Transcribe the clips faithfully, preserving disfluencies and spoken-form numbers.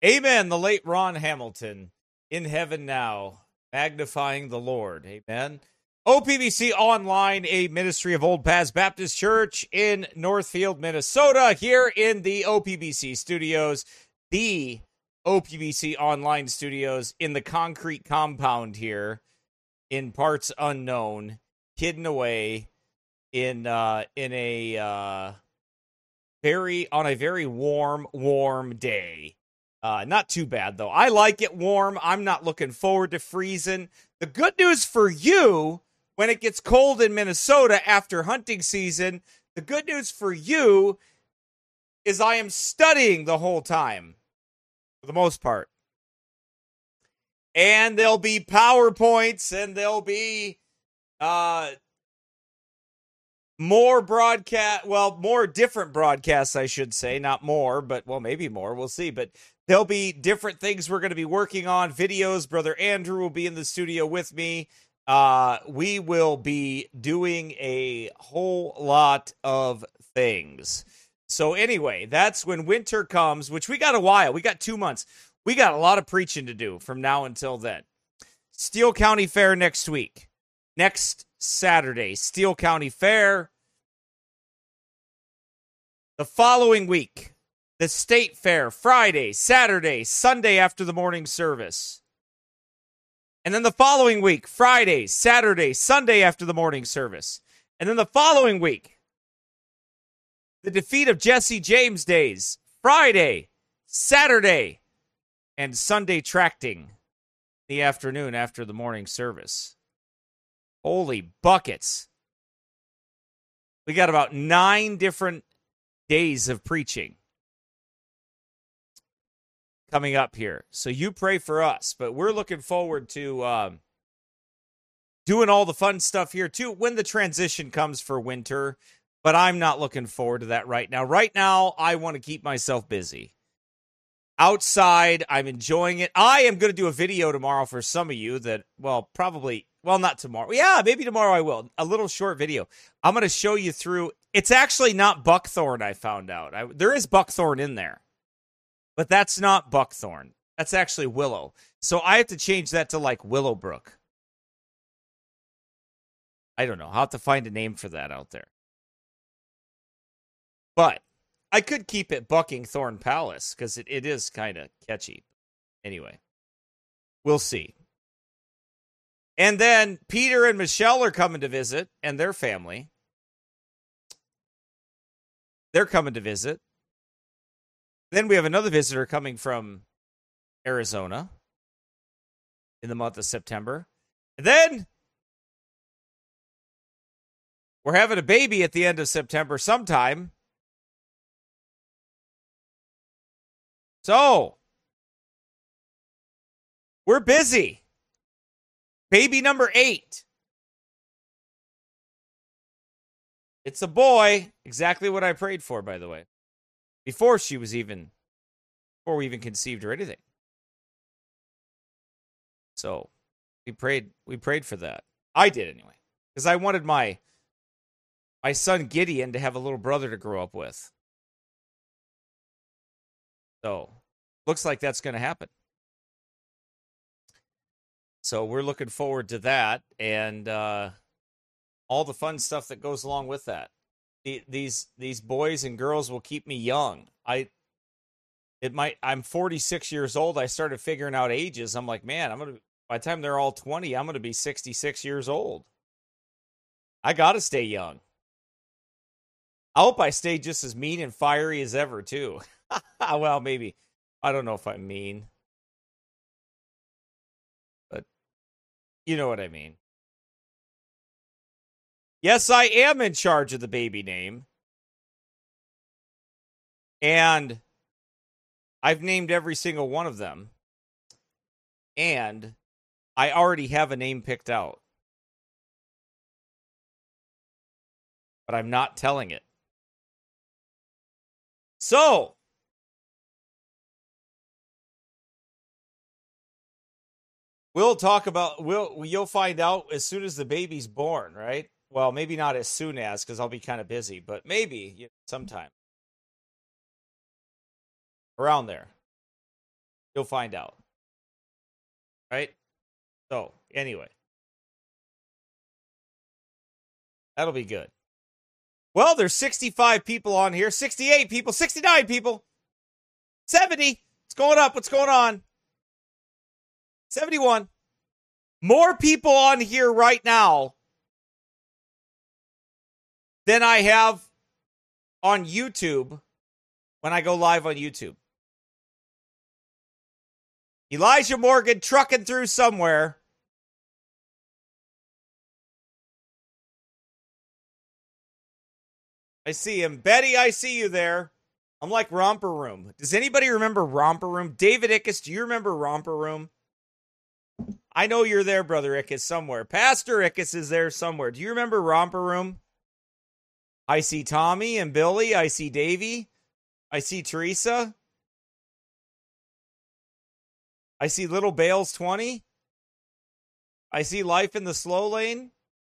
Amen. The late Ron Hamilton, in heaven now, magnifying the Lord. Amen. O P B C Online, a ministry of Old Paths Baptist Church in Northfield, Minnesota, here in the O P B C studios, the O P B C Online studios in the concrete compound here in parts unknown, hidden away in uh, in a uh, very on a very warm, warm day. Uh, not too bad, though. I like it warm. I'm not looking forward to freezing. The good news for you, when it gets cold in Minnesota after hunting season, the good news for you is I am studying the whole time, for the most part. And there'll be PowerPoints, and there'll be uh, more broadcast, well, more different broadcasts, I should say. Not more, but, well, maybe more. We'll see. But there'll be different things we're going to be working on. Videos. Brother Andrew will be in the studio with me. Uh, we will be doing a whole lot of things. So anyway, that's when winter comes, which we got a while. We got two months. We got a lot of preaching to do from now until then. Steele County Fair next week. Next Saturday, Steele County Fair. The following week, the State Fair, Friday, Saturday, Sunday after the morning service. And then the following week, Friday, Saturday, Sunday after the morning service. And then the following week, the defeat of Jesse James Days, Friday, Saturday, and Sunday tracting the afternoon after the morning service. Holy buckets. We got about nine different days of preaching coming up here. So you pray for us, but we're looking forward to um, doing all the fun stuff here too when the transition comes for winter, but I'm not looking forward to that right now. Right now, I want to keep myself busy. Outside, I'm enjoying it. I am going to do a video tomorrow for some of you that, well, probably, well, not tomorrow. Yeah, maybe tomorrow I will. A little short video. I'm going to show you through. It's actually not buckthorn, I found out. I, there is buckthorn in there. But that's not buckthorn. That's actually willow. So I have to change that to like Willowbrook. I don't know. I'll have to find a name for that out there. But I could keep it Buckingthorn Palace because it, it is kind of catchy. Anyway, we'll see. And then Peter and Michelle are coming to visit, and their family. They're coming to visit. Then we have another visitor coming from Arizona in the month of September. And then we're having a baby at the end of September sometime. So we're busy. Baby number eight. It's a boy. Exactly what I prayed for, by the way. Before she was even, before we even conceived or anything. So we prayed, we prayed for that. I did anyway. Because I wanted my, my son Gideon to have a little brother to grow up with. So looks like that's going to happen. So we're looking forward to that and uh, all the fun stuff that goes along with that. These these boys and girls will keep me young. I it might I'm forty-six years old. I started figuring out ages. I'm like, man, I'm gonna by the time they're all twenty, I'm gonna be sixty-six years old. I gotta stay young. I hope I stay just as mean and fiery as ever too. Well, maybe I don't know if I'm mean, but you know what I mean. Yes, I am in charge of the baby name. And I've named every single one of them. And I already have a name picked out. But I'm not telling it. So, we'll talk about, we'll, you'll find out as soon as the baby's born, right? Well, maybe not as soon as, because I'll be kind of busy, but maybe you know, sometime around there. You'll find out. Right? So, anyway. That'll be good. Well, there's sixty-five people on here, sixty-eight people, sixty-nine people, seventy. It's going up. What's going on? seventy-one. More people on here right now than I have on YouTube when I go live on YouTube. Elijah Morgan trucking through somewhere. I see him. Betty, I see you there. I'm like Romper Room. Does anybody remember Romper Room? David Ickes, do you remember Romper Room? I know you're there, Brother Ickes, somewhere. Pastor Ickes is there somewhere. Do you remember Romper Room? I see Tommy and Billy. I see Davey. I see Teresa. I see Little Bales twenty. I see Life in the Slow Lane.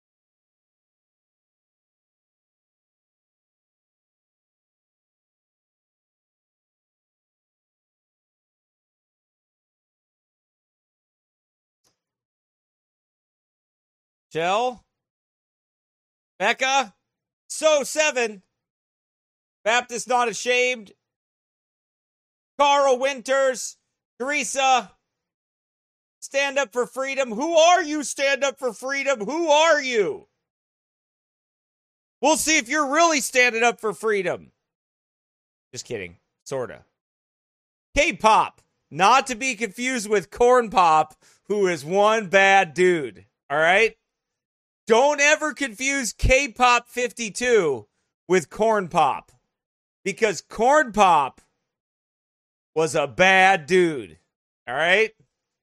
Jill. Becca. So seven. Baptist Not Ashamed. Carl Winters. Teresa. Stand Up for Freedom. Who are you, Stand Up for Freedom? Who are you? We'll see if you're really standing up for freedom. Just kidding. Sorta. K-pop. Not to be confused with Corn Pop, who is one bad dude. All right? Don't ever confuse K-pop fifty-two with Corn Pop. Because Corn Pop was a bad dude. All right?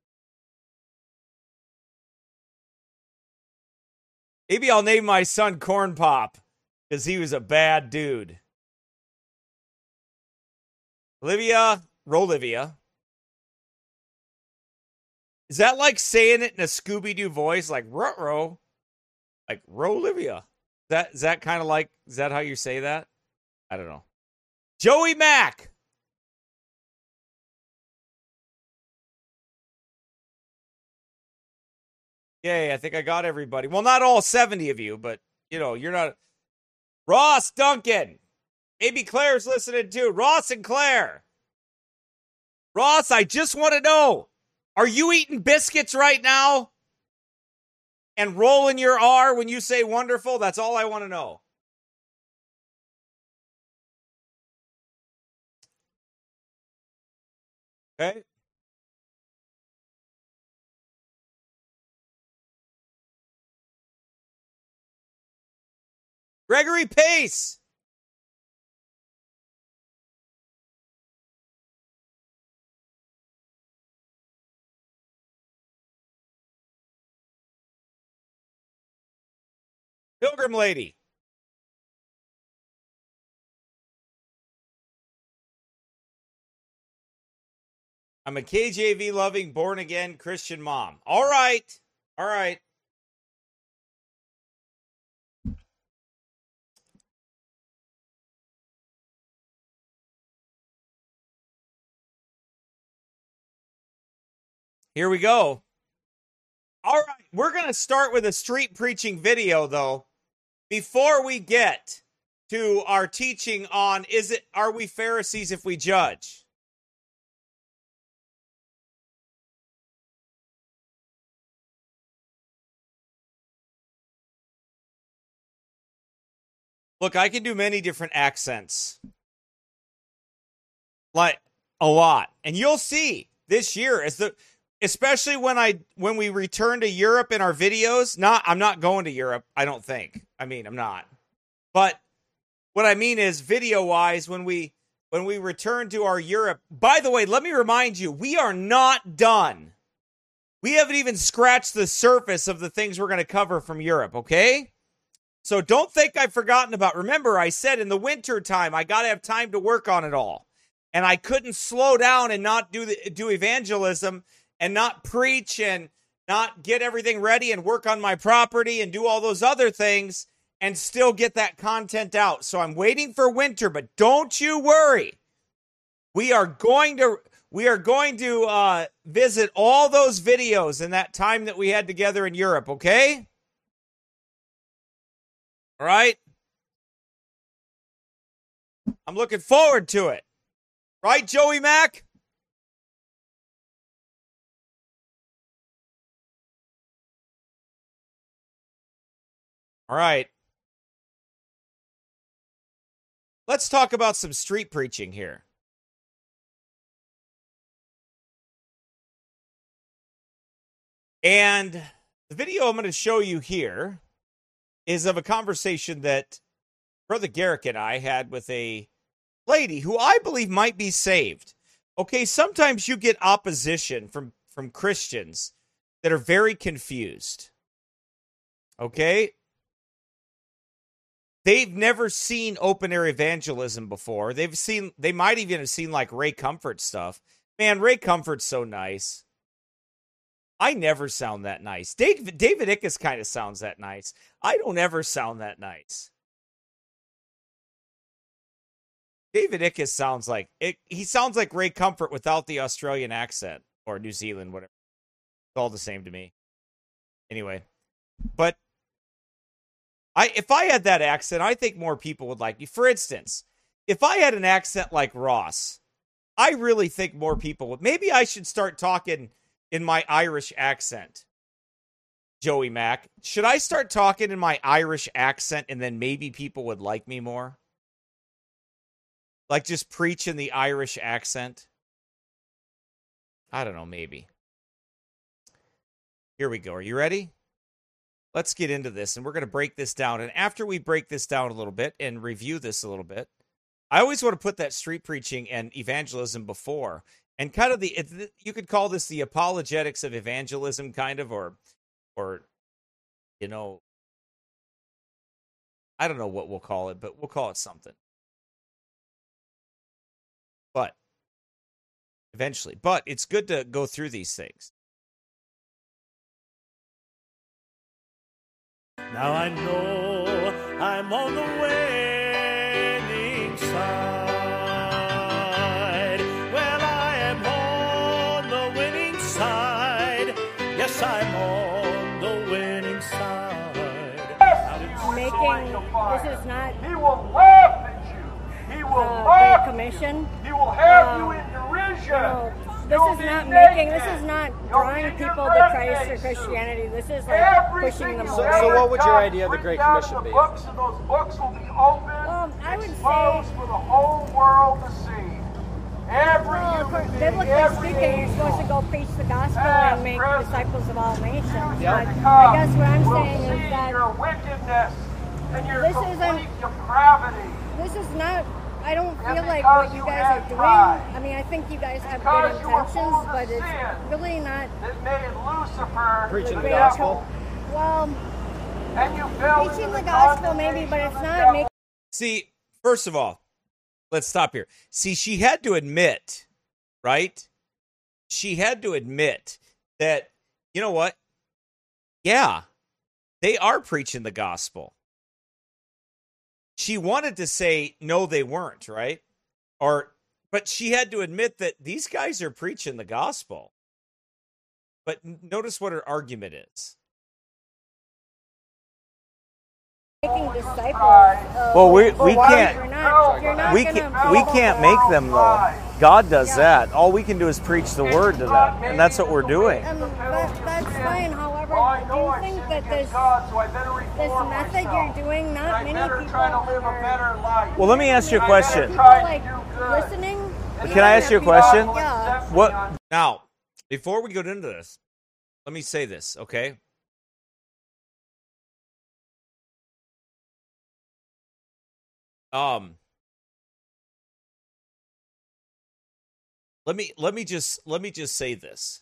Maybe I'll name my son Corn Pop because he was a bad dude. Olivia, Rolivia. Is that like saying it in a Scooby-Doo voice? Like, ruh-roh? Like, Rolivia. Is that, is that kind of like, is that how you say that? I don't know. Joey Mack. Yay, I think I got everybody. Well, not all seventy of you, but, you know, you're not. Ross Duncan. Maybe Claire's listening too. Ross and Claire. Ross, I just want to know, are you eating biscuits right now? And rolling your R when you say wonderful? That's all I want to know. Okay. Gregory Pace. Pilgrim Lady. I'm a K J V loving, born again Christian mom. All right. All right. Here we go. All right. We're going to start with a street preaching video, though, before we get to our teaching on, is it, are we Pharisees if we judge? Look, I can do many different accents. Like, a lot. And you'll see this year, as the, especially when I when we return to Europe in our videos. Not, I'm not going to Europe, I don't think. I mean, I'm not. But what I mean is, video-wise, when we when we return to our Europe. By the way, let me remind you, we are not done. We haven't even scratched the surface of the things we're going to cover from Europe, okay? So don't think I've forgotten about. Remember, I said in the winter time, I got to have time to work on it all. And I couldn't slow down and not do the, do evangelism and not preach and not get everything ready and work on my property and do all those other things and still get that content out. So I'm waiting for winter, but don't you worry. We are going to we are going to uh, visit all those videos in that time that we had together in Europe, okay? All right? I'm looking forward to it. Right, Joey Mack? All right. Let's talk about some street preaching here. And the video I'm going to show you here is of a conversation that Brother Garrick and I had with a lady who I believe might be saved. Okay, sometimes you get opposition from, from Christians that are very confused. Okay? They've never seen open air evangelism before. They've seen, they might even have seen like Ray Comfort stuff. Man, Ray Comfort's so nice. I never sound that nice. David, David Ickes kind of sounds that nice. I don't ever sound that nice. David Ickes sounds like, it, he sounds like Ray Comfort without the Australian accent, or New Zealand, whatever. It's all the same to me. Anyway, but I, if I had that accent, I think more people would like me. For instance, if I had an accent like Ross, I really think more people would. Maybe I should start talking in my Irish accent. Joey Mack, should I start talking in my Irish accent and then maybe people would like me more? Like just preach in the Irish accent? I don't know, maybe. Here we go. Are you ready? Let's get into this, and we're going to break this down. And after we break this down a little bit and review this a little bit, I always want to put that street preaching and evangelism before. And kind of the, it, you could call this the apologetics of evangelism, kind of, or, or, you know, I don't know what we'll call it, but we'll call it something. But, eventually. But it's good to go through these things. Now I know I'm on the winning side. Yes, I'm on the winning side. Making this is not. He will laugh at you. He will uh, laugh. Commission. He will have um, you in derision. You know, this You'll is be not naked. making. This is not You'll drawing be in your people to Christ or birthday Christianity. suit. This is like Everything pushing them you away. ever So what would your done, idea of the bring Great down Commission the be? Books, and those books will be open, Um, I would exposed say- for the whole world to see. Every Well, human being, biblically every speaking, you're supposed to angel, go preach the gospel past, and make present, disciples of all nations. future But to I come, guess what I'm will saying see is that your wickedness and your this complete isn't- depravity. this is not. I don't And feel like because what you you guys had are doing. pride. I mean, I think you guys have Because good you were intentions, full of but it's sin. really not. That made Lucifer Preaching the the devil. gospel. Well, And you fell preaching into the gospel maybe, condemnation but of it's the not devil. making. See, first of all, let's stop here. See, she had to admit, right? She had to admit that, you know what? Yeah, they are preaching the gospel. She wanted to say, no, they weren't, right? Or, but she had to admit that these guys are preaching the gospel. But notice what her argument is. Making disciples. Of, Well, we- we You're can't- not, you're not We gonna, can't, we can't make them, though. God does that. All we can do is preach the word to them. And that's what we're doing. Um, that, that's fine. However, Well, I do know you I think sinned that against this God, so I better this reform method myself. you're doing, And not I many better people try to live a are. better life. Well, let me ask you a I question. better People try to like do good. listening. Can I ask you a People- question? Yeah. What now? Before we go into this, let me say this, okay? Um, let me let me just let me just say this.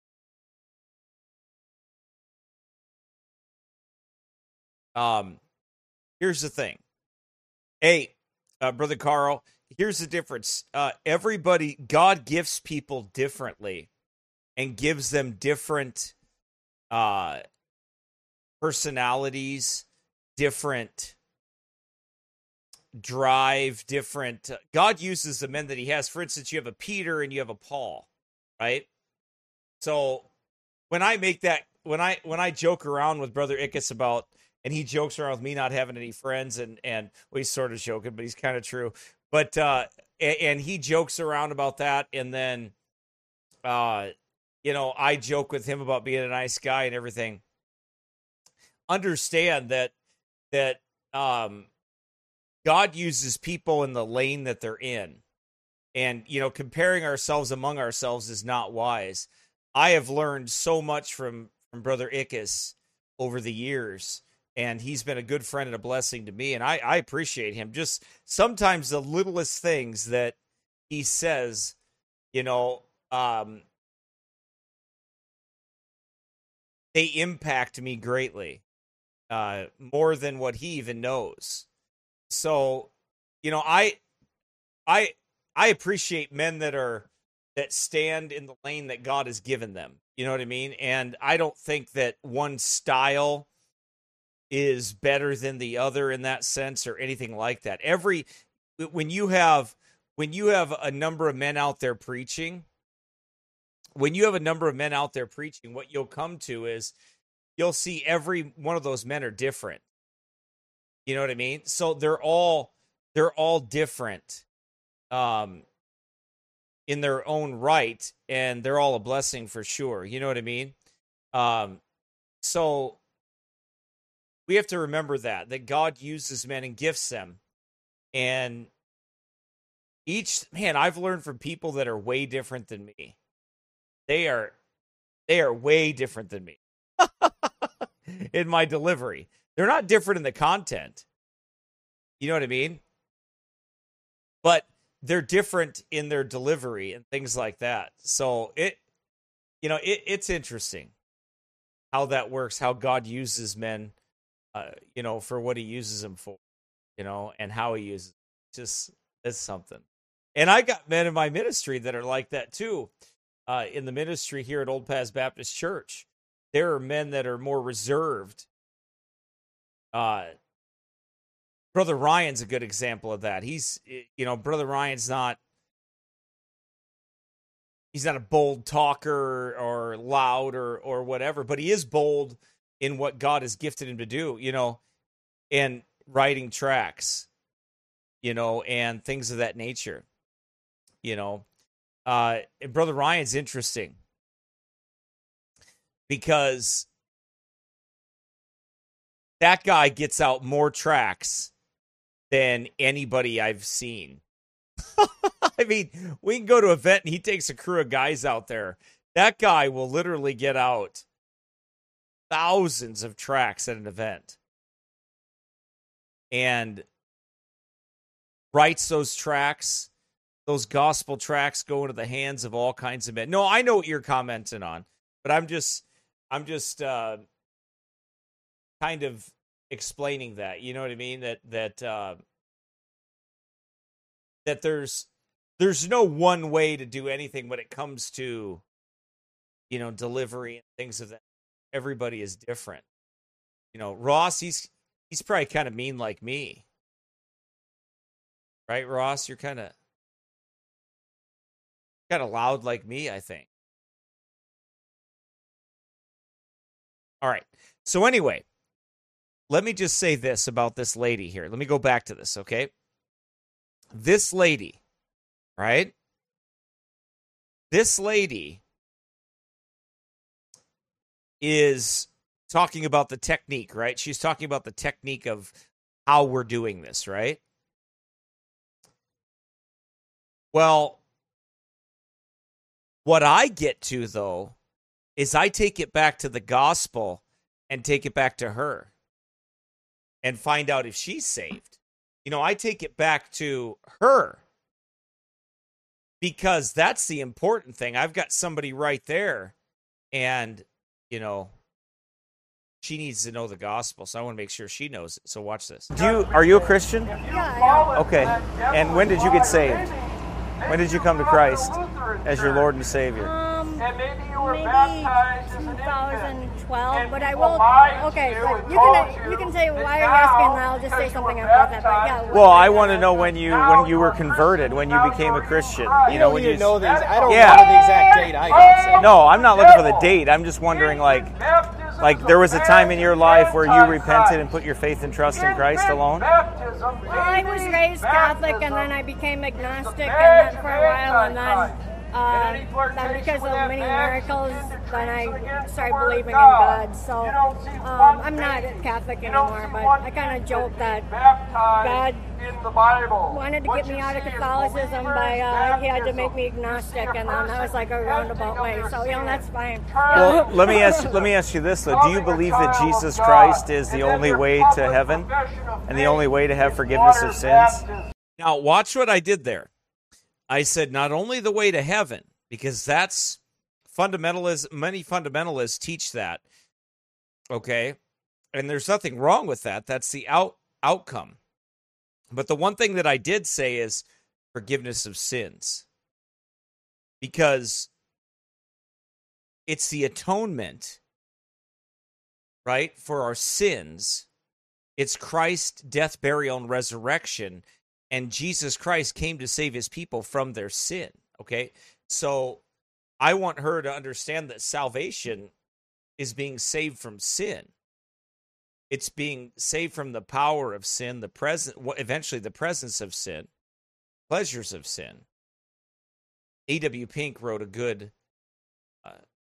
Um, here's the thing. Hey, uh, Brother Carl, here's the difference. Uh, everybody, God gifts people differently and gives them different uh, personalities, different drive, different. Uh, God uses the men that he has. For instance, you have a Peter and you have a Paul, right? So when I make that, when I when I joke around with Brother Ickes about, and he jokes around with me not having any friends, and and well, he's sort of joking, but he's kind of true. But uh, and, and he jokes around about that, and then, uh, you know, I joke with him about being a nice guy and everything. Understand that that um, God uses people in the lane that they're in, and you know, comparing ourselves among ourselves is not wise. I have learned so much from from Brother Ickes over the years, and he's been a good friend and a blessing to me, and I, I appreciate him. Just sometimes the littlest things that he says, you know, um, they impact me greatly, uh, more than what he even knows. So, you know, I, I, I appreciate men that are, that stand in the lane that God has given them. You know what I mean? And I don't think that one style is better than the other in that sense or anything like that. Every, when you have, when you have a number of men out there preaching, when you have a number of men out there preaching, what you'll come to is you'll see every one of those men are different. You know what I mean? So they're all, they're all different. Um, in their own right, and they're all a blessing for sure. You know what I mean? Um, so we have to remember that, that God uses men and gifts them. And each, man, I've learned from people that are way different than me. They are, they are way different than me in my delivery. They're not different in the content. You know what I mean? But they're different in their delivery and things like that. So it, you know, it, it's interesting how that works, how God uses men, uh, you know, for what he uses them for, you know, and how he uses them. Just, it's something. And I got men in my ministry that are like that too. Uh, in the ministry here at Old Paths Baptist Church, there are men that are more reserved. Uh, Brother Ryan's a good example of that. He's, you know, Brother Ryan's not, he's not a bold talker or loud or, or whatever, but he is bold in what God has gifted him to do, you know, and writing tracks, you know, and things of that nature, you know. Uh, and Brother Ryan's interesting because that guy gets out more tracks than anybody I've seen. I mean, we can go to an event and he takes a crew of guys out there. That guy will literally get out thousands of tracks at an event and writes those tracks, those gospel tracks go into the hands of all kinds of men. No, I know what you're commenting on, but I'm just, I'm just uh, kind of explaining that, you know what I mean? That, that, uh, that there's, there's no one way to do anything when it comes to, you know, delivery and things of that. Everybody is different. You know, Ross, he's, he's probably kind of mean like me. Right, Ross? You're kind of, kind of loud like me, I think. All right. So anyway, let me just say this about this lady here. Let me go back to this, okay? This lady, right? This lady is talking about the technique, right? She's talking about the technique of how we're doing this, right? Well, what I get to, though, is I take it back to the gospel and take it back to her and find out if she's saved. You know, I take it back to her because that's the important thing. I've got somebody right there and, you know, she needs to know the gospel, so I want to make sure she knows it. So watch this. Do you, are you a Christian? Yeah, I am. Okay. And when did you get saved? When did you come to Christ as your Lord and Savior? Um, and maybe you were maybe baptized as an twenty infant. twelve, And but I people will. lied to Okay, you but and you told can you can say that why are you now, asking, and I'll just because say you something were about that. But yeah. baptized, Well, I want to know when you when you were converted, when you became a Christian. You You know, don't when even you know these. I don't Yeah. know the exact date I got saved. No, I'm not looking for the date. I'm just wondering, like, like there was a time in your life where you repented and put your faith and trust in Christ alone. Baptism, Well, I was raised Catholic, and then I became agnostic, and then for a while, and then, uh, then because of many miracles, then I started believing in God. So um, I'm not Catholic anymore, but I kind of joke that God in the Bible wanted to get me out of Catholicism by uh, he had to make me agnostic, and then that was like a roundabout way. So you know that's fine. Well, let me ask let me ask you this though: do you believe that Jesus Christ is the only way to heaven and the only way to have forgiveness of sins? Now, watch what I did there. I said not only the way to heaven, because that's fundamentalists. Many fundamentalists teach that. Okay, and there's nothing wrong with that. That's the out outcome. But the one thing that I did say is forgiveness of sins, because it's the atonement, right, for our sins. It's Christ's death, burial, and resurrection, and Jesus Christ came to save his people from their sin, okay? So I want her to understand that salvation is being saved from sin. It's being saved from the power of sin, the present, eventually the presence of sin, pleasures of sin. A W Pink wrote a good uh,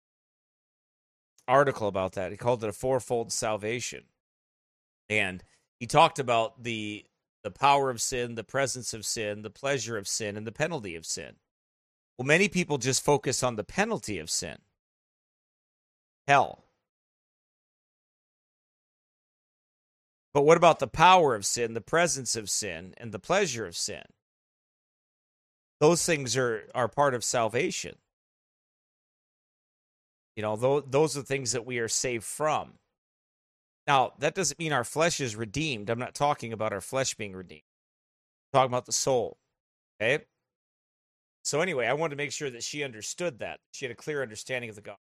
article about that. He called it a fourfold salvation. And he talked about the the power of sin, the presence of sin, the pleasure of sin, and the penalty of sin. Well, many people just focus on the penalty of sin. Hell. But what about the power of sin, the presence of sin, and the pleasure of sin? Those things are, are part of salvation. You know, those, those are the things that we are saved from. Now, that doesn't mean our flesh is redeemed. I'm not talking about our flesh being redeemed. I'm talking about the soul. Okay? So anyway, I wanted to make sure that she understood that. She had a clear understanding of the gospel.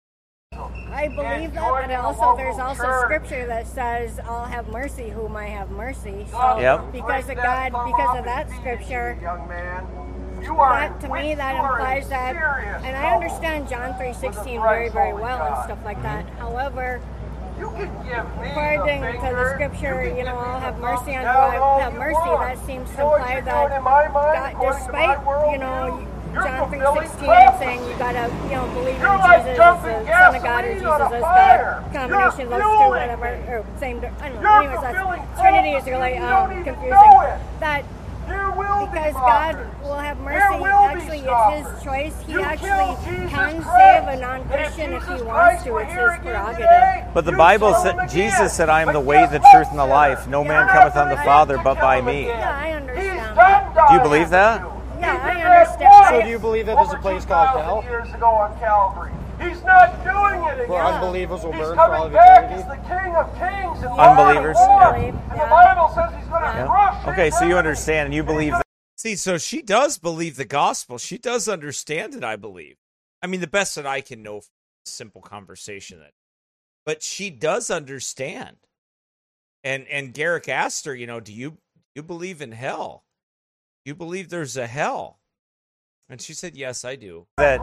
I believe that, but also there's also scripture that says, "I'll have mercy whom I have mercy." So Yep. because of God, because of that scripture, young man. You are that to me that you are implies in that, serious and I trouble. understand John three sixteen With a very very thrice well holy and God. stuff like that. However, You can give me according the to finger, the scripture, can you know, give me I'll the have thumb mercy on who down I all have you mercy. want. That seems You to know what imply you're that, doing in my mind, God, according to despite my worldview? you know You're John three fulfilling sixteen and prophecy. saying you gotta you know believe You're in like Jesus as dumping the Son of God or gasoline Jesus on a as fire. God. Combination of those You're two, fueling whatever, me. or same. I don't know. You're Anyways, fulfilling that's Trinity is prophecy. really You don't um, even confusing. know it. That There will because be God mockers. will have There mercy. will be Actually, it's scoffers. His choice. He You actually killed Jesus can Christ. save a And non-Christian if He Jesus wants Christ to. were It's here His again prerogative. today, But the you'd Bible kill said, him again. Jesus said, I am But the way, guess the what, truth, and the sinner? life. No Yeah, man I cometh on the I- Father To but kill by him me. again. Yeah, I He's understand. done Do you dying believe for that? you. Yeah, He I did that understand. once So do you believe that there's a over place called two thousand hell? years ago on Calvary. He's not doing it again. Where unbelievers will He's burn for all coming of back eternity? as the King of Kings and Unbelievers, Lord of yeah. Lords. And Yeah. the Bible says he's going to Yeah. crush Okay, so you his understand and you enemies. believe that. See, so she does believe the gospel. She does understand it, I believe. I mean, the best that I can know from simple conversation. That, but she does understand. And and Garrick asked her, you know, do you you believe in hell? Do you believe there's a hell? And she said, yes, I do. That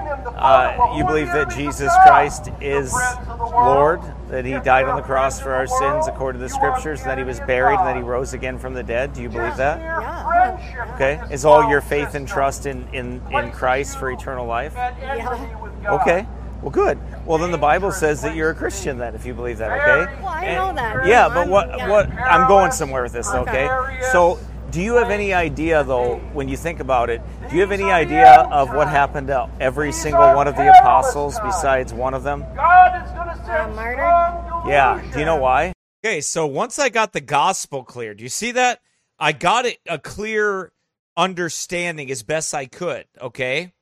uh, you believe that Jesus Christ is Lord, that he died on the cross for our sins according to the scriptures, and that he was buried, and that he rose again from the dead. Do you believe that? Yeah. Okay. Is all your faith and trust in, in, in Christ for eternal life? Yeah. Okay. Well, good. Well, then the Bible says that you're a Christian then, if you believe that, okay? Well, I And- know that. Yeah, I'm- but what, yeah. what, I'm going somewhere with this, okay? Okay. So, do you have any idea, though, when you think about it, do you have any idea of what happened to every single one of the apostles besides one of them? God is going to send Uh, martyred? strong Yeah. delusion. Do you know why? Okay, so once I got the gospel clear, do you see that? I got it a clear understanding as best I could, okay?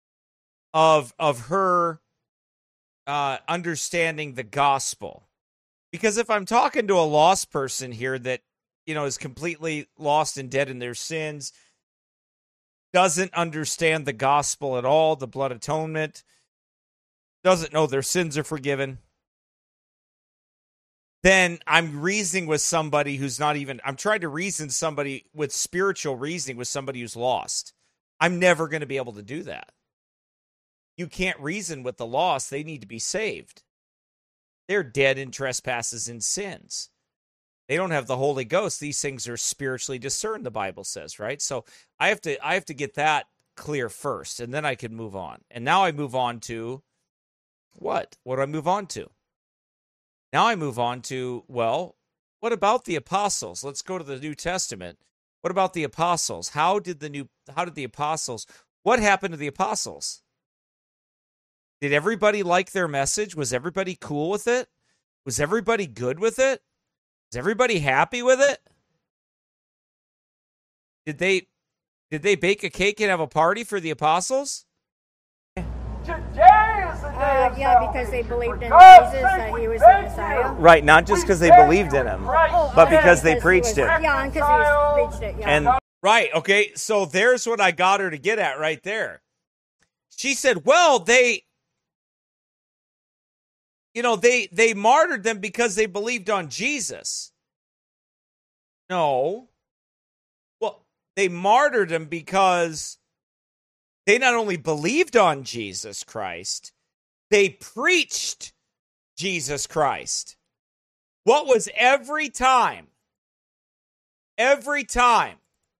Of of her uh, understanding the gospel. Because if I'm talking to a lost person here that, you know, is completely lost and dead in their sins, doesn't understand the gospel at all, the blood atonement, doesn't know their sins are forgiven, then I'm reasoning with somebody who's not even, I'm trying to reason somebody with spiritual reasoning with somebody who's lost. I'm never going to be able to do that. You can't reason with the lost. They need to be saved. They're dead in trespasses and sins. They don't have the Holy Ghost. These things are spiritually discerned, the Bible says, right? So I have to, I have to get that clear first, and then I can move on. And now I move on to what? What do I move on to? Now I move on to, well, what about the apostles? Let's go to the New Testament. What about the apostles? How did the new, how did the apostles, what happened to the apostles? Did everybody like their message? Was everybody cool with it? Was everybody good with it? Was everybody happy with it? Did they, did they bake a cake and have a party for the apostles? Today is the day Uh, of yeah, because they salvation. believed in For God's Jesus, sake, that we he was thank the Messiah. you. Right, not just because they believed in him, Oh, but okay, because they he preached was- it. Yeah, and because he preached it, yeah. And right, okay, so there's what I got her to get at right there. She said, well, they, you know, they, they martyred them because they believed on Jesus. No. Well, they martyred them because they not only believed on Jesus Christ, they preached Jesus Christ. What was every time? Every time.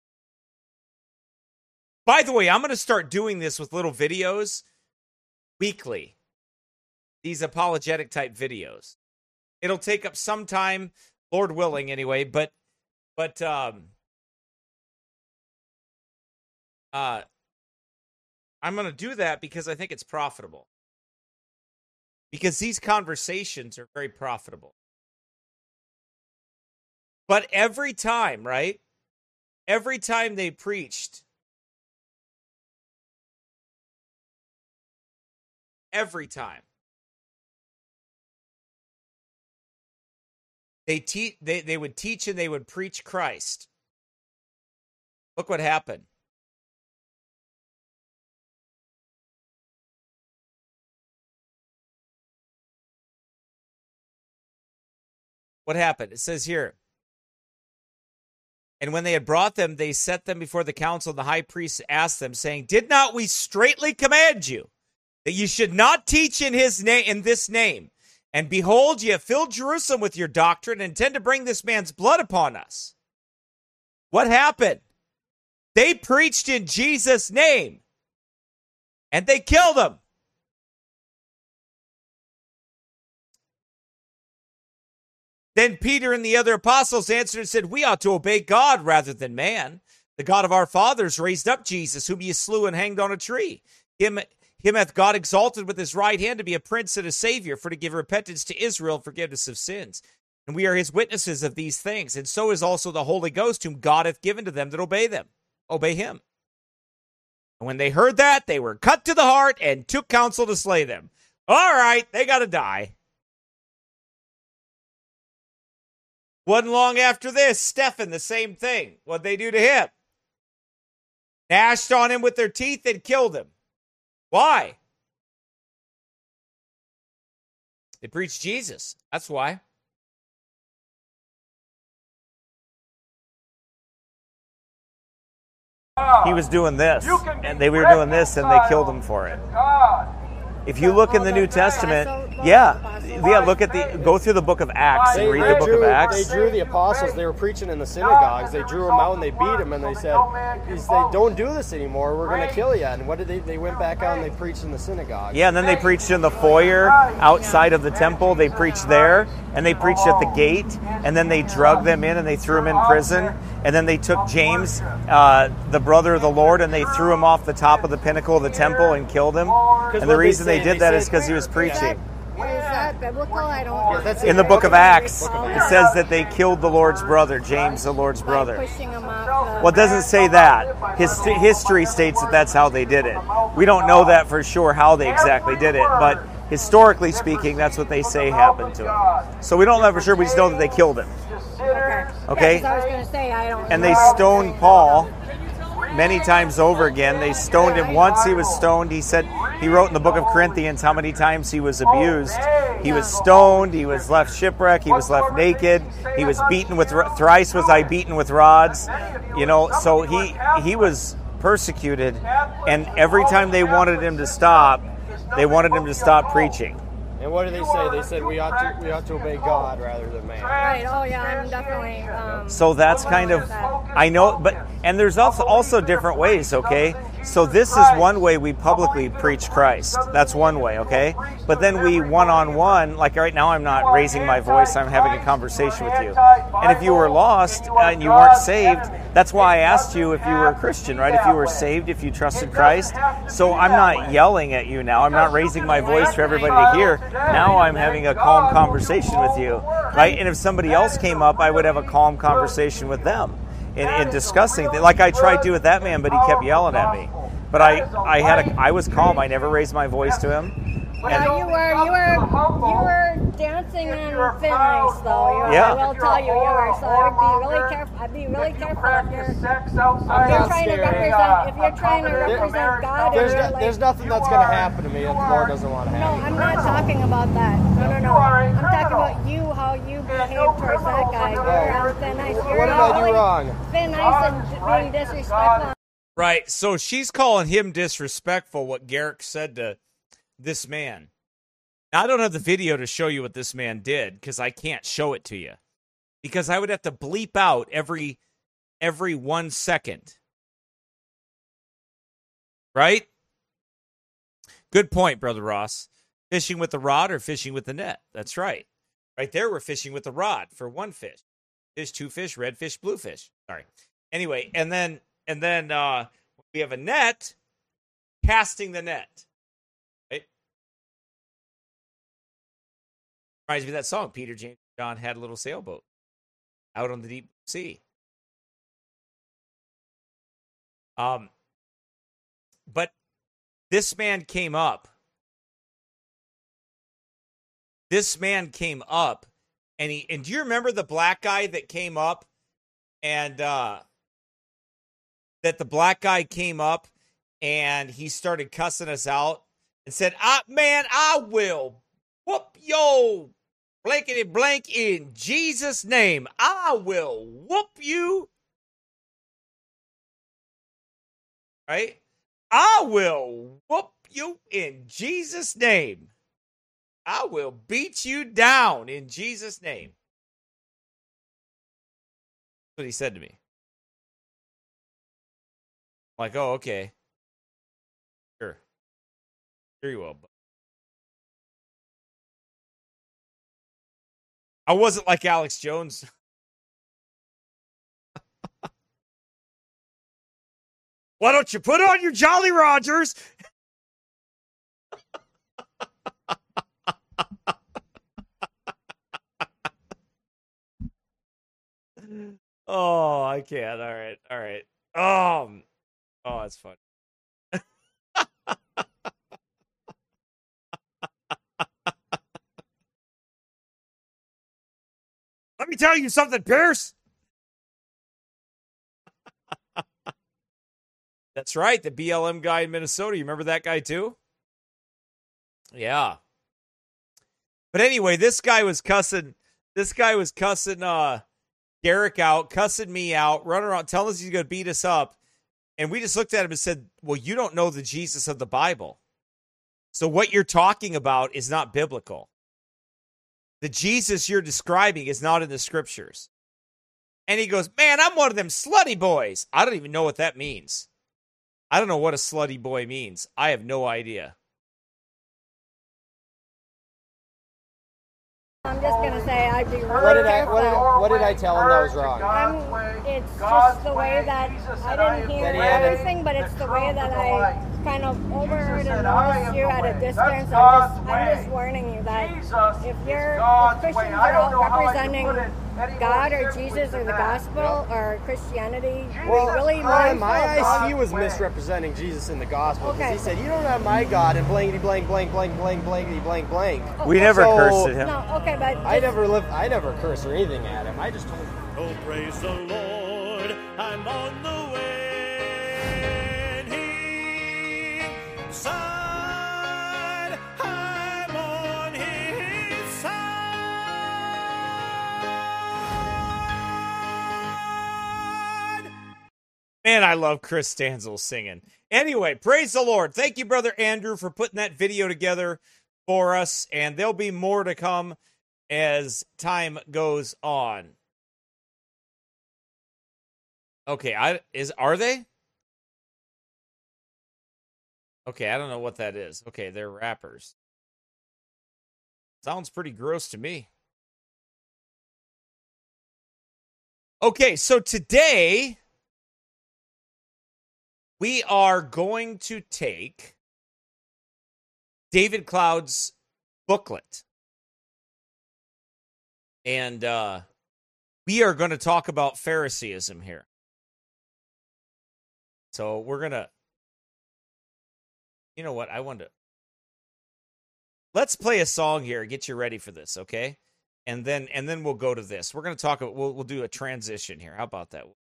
By the way, I'm going to start doing this with little videos weekly. These apologetic type videos. It'll take up some time, Lord willing anyway, but but um uh I'm going to do that because I think it's profitable. Because these conversations are very profitable. But every time, right? Every time they preached, every time, they te- they they would teach and they would preach Christ. Look what happened. What happened? It says here, and when they had brought them, they set them before the council. The high priest asked them, saying, did not we straitly command you that you should not teach in his name, in this name? And behold, ye have filled Jerusalem with your doctrine and intend to bring this man's blood upon us. What happened? They preached in Jesus' name, and they killed him. Then Peter and the other apostles answered and said, we ought to obey God rather than man. The God of our fathers raised up Jesus, whom ye slew and hanged on a tree. Him, him hath God exalted with his right hand to be a prince and a savior, for to give repentance to Israel, forgiveness of sins. And we are his witnesses of these things. And so is also the Holy Ghost, whom God hath given to them that obey them. Obey him. And when they heard that, they were cut to the heart and took counsel to slay them. All right, they got to die. Wasn't long after this, Stephen, the same thing. What'd they do to him? Gnashed on him with their teeth and killed him. Why? They preached Jesus. That's why. He was doing this, and they were doing this, and they killed him for it. God. If you look in the New Testament, yeah, yeah, look at the, go through the book of Acts and They, read they the book drew, of Acts. They drew the apostles. They were preaching in the synagogues. They drew them out and they beat them. And they said, they said, don't do this anymore. We're going to kill you. And what did they? They went back out and they preached in the synagogue. Yeah, and then they preached in the foyer outside of the temple. They preached there, and they preached at the gate, and then they drugged them in and they threw them in prison. And then they took James, uh, the brother of the Lord, and they threw him off the top of the pinnacle of the temple and killed him. And the what they reason they say, did they that said- is because he was Is that, preaching. is that biblical? I don't Yeah, that's In the book of Acts, Book of it Acts. says that they killed the Lord's brother, James, the Lord's brother. Pushing him off the... Well, it doesn't say that. His history states that that's how they did it. We don't know that for sure how they exactly did it, but historically speaking, that's what they say happened to him. So we don't know for sure. We just know that they killed him. Okay. Okay? Yeah, 'cause I was going to say, I don't And they know. stoned Paul. many times over again. They stoned him once. He was stoned. He said he wrote in the book of Corinthians how many times he was abused. He was stoned. He was left shipwrecked. He was left naked. He was beaten with thrice was I beaten with rods. You know, so he he was persecuted, and every time they wanted him to stop, they wanted him to stop preaching. And what did they say? They said we ought to we ought to obey God rather than man. Right. Oh yeah, I'm definitely. Um, So that's kind of, I know, but, and there's also, also different ways, okay? So this is one way we publicly preach Christ. That's one way, okay? But then we one-on-one, like right now I'm not raising my voice, I'm having a conversation with you. And if you were lost and you weren't saved, that's why I asked you if you were a Christian, right? If you were saved, if you trusted Christ. So I'm not yelling at you now. I'm not raising my voice for everybody to hear. Now I'm having a calm conversation with you, right? And if somebody else came up, I would have a calm conversation with them in, in discussing things. Like I tried to with that man, but he kept yelling at me. But I, I had a, I was calm. I never raised my voice to him. Yeah, you were you were you were dancing on thin ice, though. You were, Yeah. I will tell you, you were. So I would be really careful. I'd be really careful if you're, if I'm you're not trying to scared. represent if you're trying to represent God. There's and no, you're like, there's nothing that's going to happen to me that the Lord doesn't want to no, happen. I'm not talking about that. No, no, no. I'm talking about you, how you behave towards that guy. You're on thin ice. You're What did I do really wrong? Thin ice and being disrespectful. Right, so she's calling him disrespectful, what Garrick said to this man. Now, I don't have the video to show you what this man did, because I can't show it to you. Because I would have to bleep out every every one second. Right? Good point, Brother Ross. Fishing with the rod or fishing with the net? That's right. Right there, we're fishing with the rod for one fish. Fish, two fish, red fish, blue fish. Sorry. Anyway, and then and then uh, we have a net, casting the net. Right? Reminds me of that song, Peter, James, John had a little sailboat out on the deep sea. Um, but this man came up. This man came up, and he and do you remember the black guy that came up, and uh, that the black guy came up, and he started cussing us out and said, "Ah, man, I will whoop yo blankety blank in Jesus' name. I will whoop you." Right? I will whoop you in Jesus' name. I will beat you down in Jesus' name. That's what he said to me. I'm like, oh, okay. Sure. Sure you will. I wasn't like Alex Jones. Why don't you put on your Jolly Rogers? Oh, I can't. All right. All right. Um, oh, that's fun. Let me tell you something, Pierce. That's right. The B L M guy in Minnesota. You remember that guy too? Yeah. But anyway, this guy was cussing. This guy was cussing uh, Garrick out, cussing me out, running around, telling us he's going to beat us up. And we just looked at him and said, well, you don't know the Jesus of the Bible. So what you're talking about is not biblical. The Jesus you're describing is not in the scriptures. And he goes, man, I'm one of them slutty boys. I don't even know what that means. I don't know what a slutty boy means. I have no idea. I'm just gonna say I'd be really What did I careful. what did, what did I tell him that was wrong? I'm, it's just the way that I didn't hear That he had a- everything, but it's the way that I kind of overheard and noticed you at a distance. I'm just, I'm just warning you that if you're if Christians are out representing God or Jesus or the gospel or Christianity, Well, be really in mindful my of eyes, he was misrepresenting Jesus in the gospel. 'Cause Okay. He said, you don't have my God, and blankety blank, blank, blank, blank, blankety blank, blank. We never So- cursed at him. No, okay, but I never lived, I never cursed or anything at him. I just told him. Oh, praise the Lord, I'm on the way. Man, I love Chris Stanzel singing. Anyway, praise the Lord. Thank you, Brother Andrew, for putting that video together for us. And there'll be more to come as time goes on. Okay, I is are they? Okay, I don't know what that is. Okay, they're rappers. Sounds pretty gross to me. Okay, so today we are going to take David Cloud's booklet. And uh, we are going to talk about Phariseeism here. So we're going to, you know what, I want to, let's play a song here, get you ready for this, okay? And then and then we'll go to this. We're going to talk, we'll, we'll do a transition here. How about that?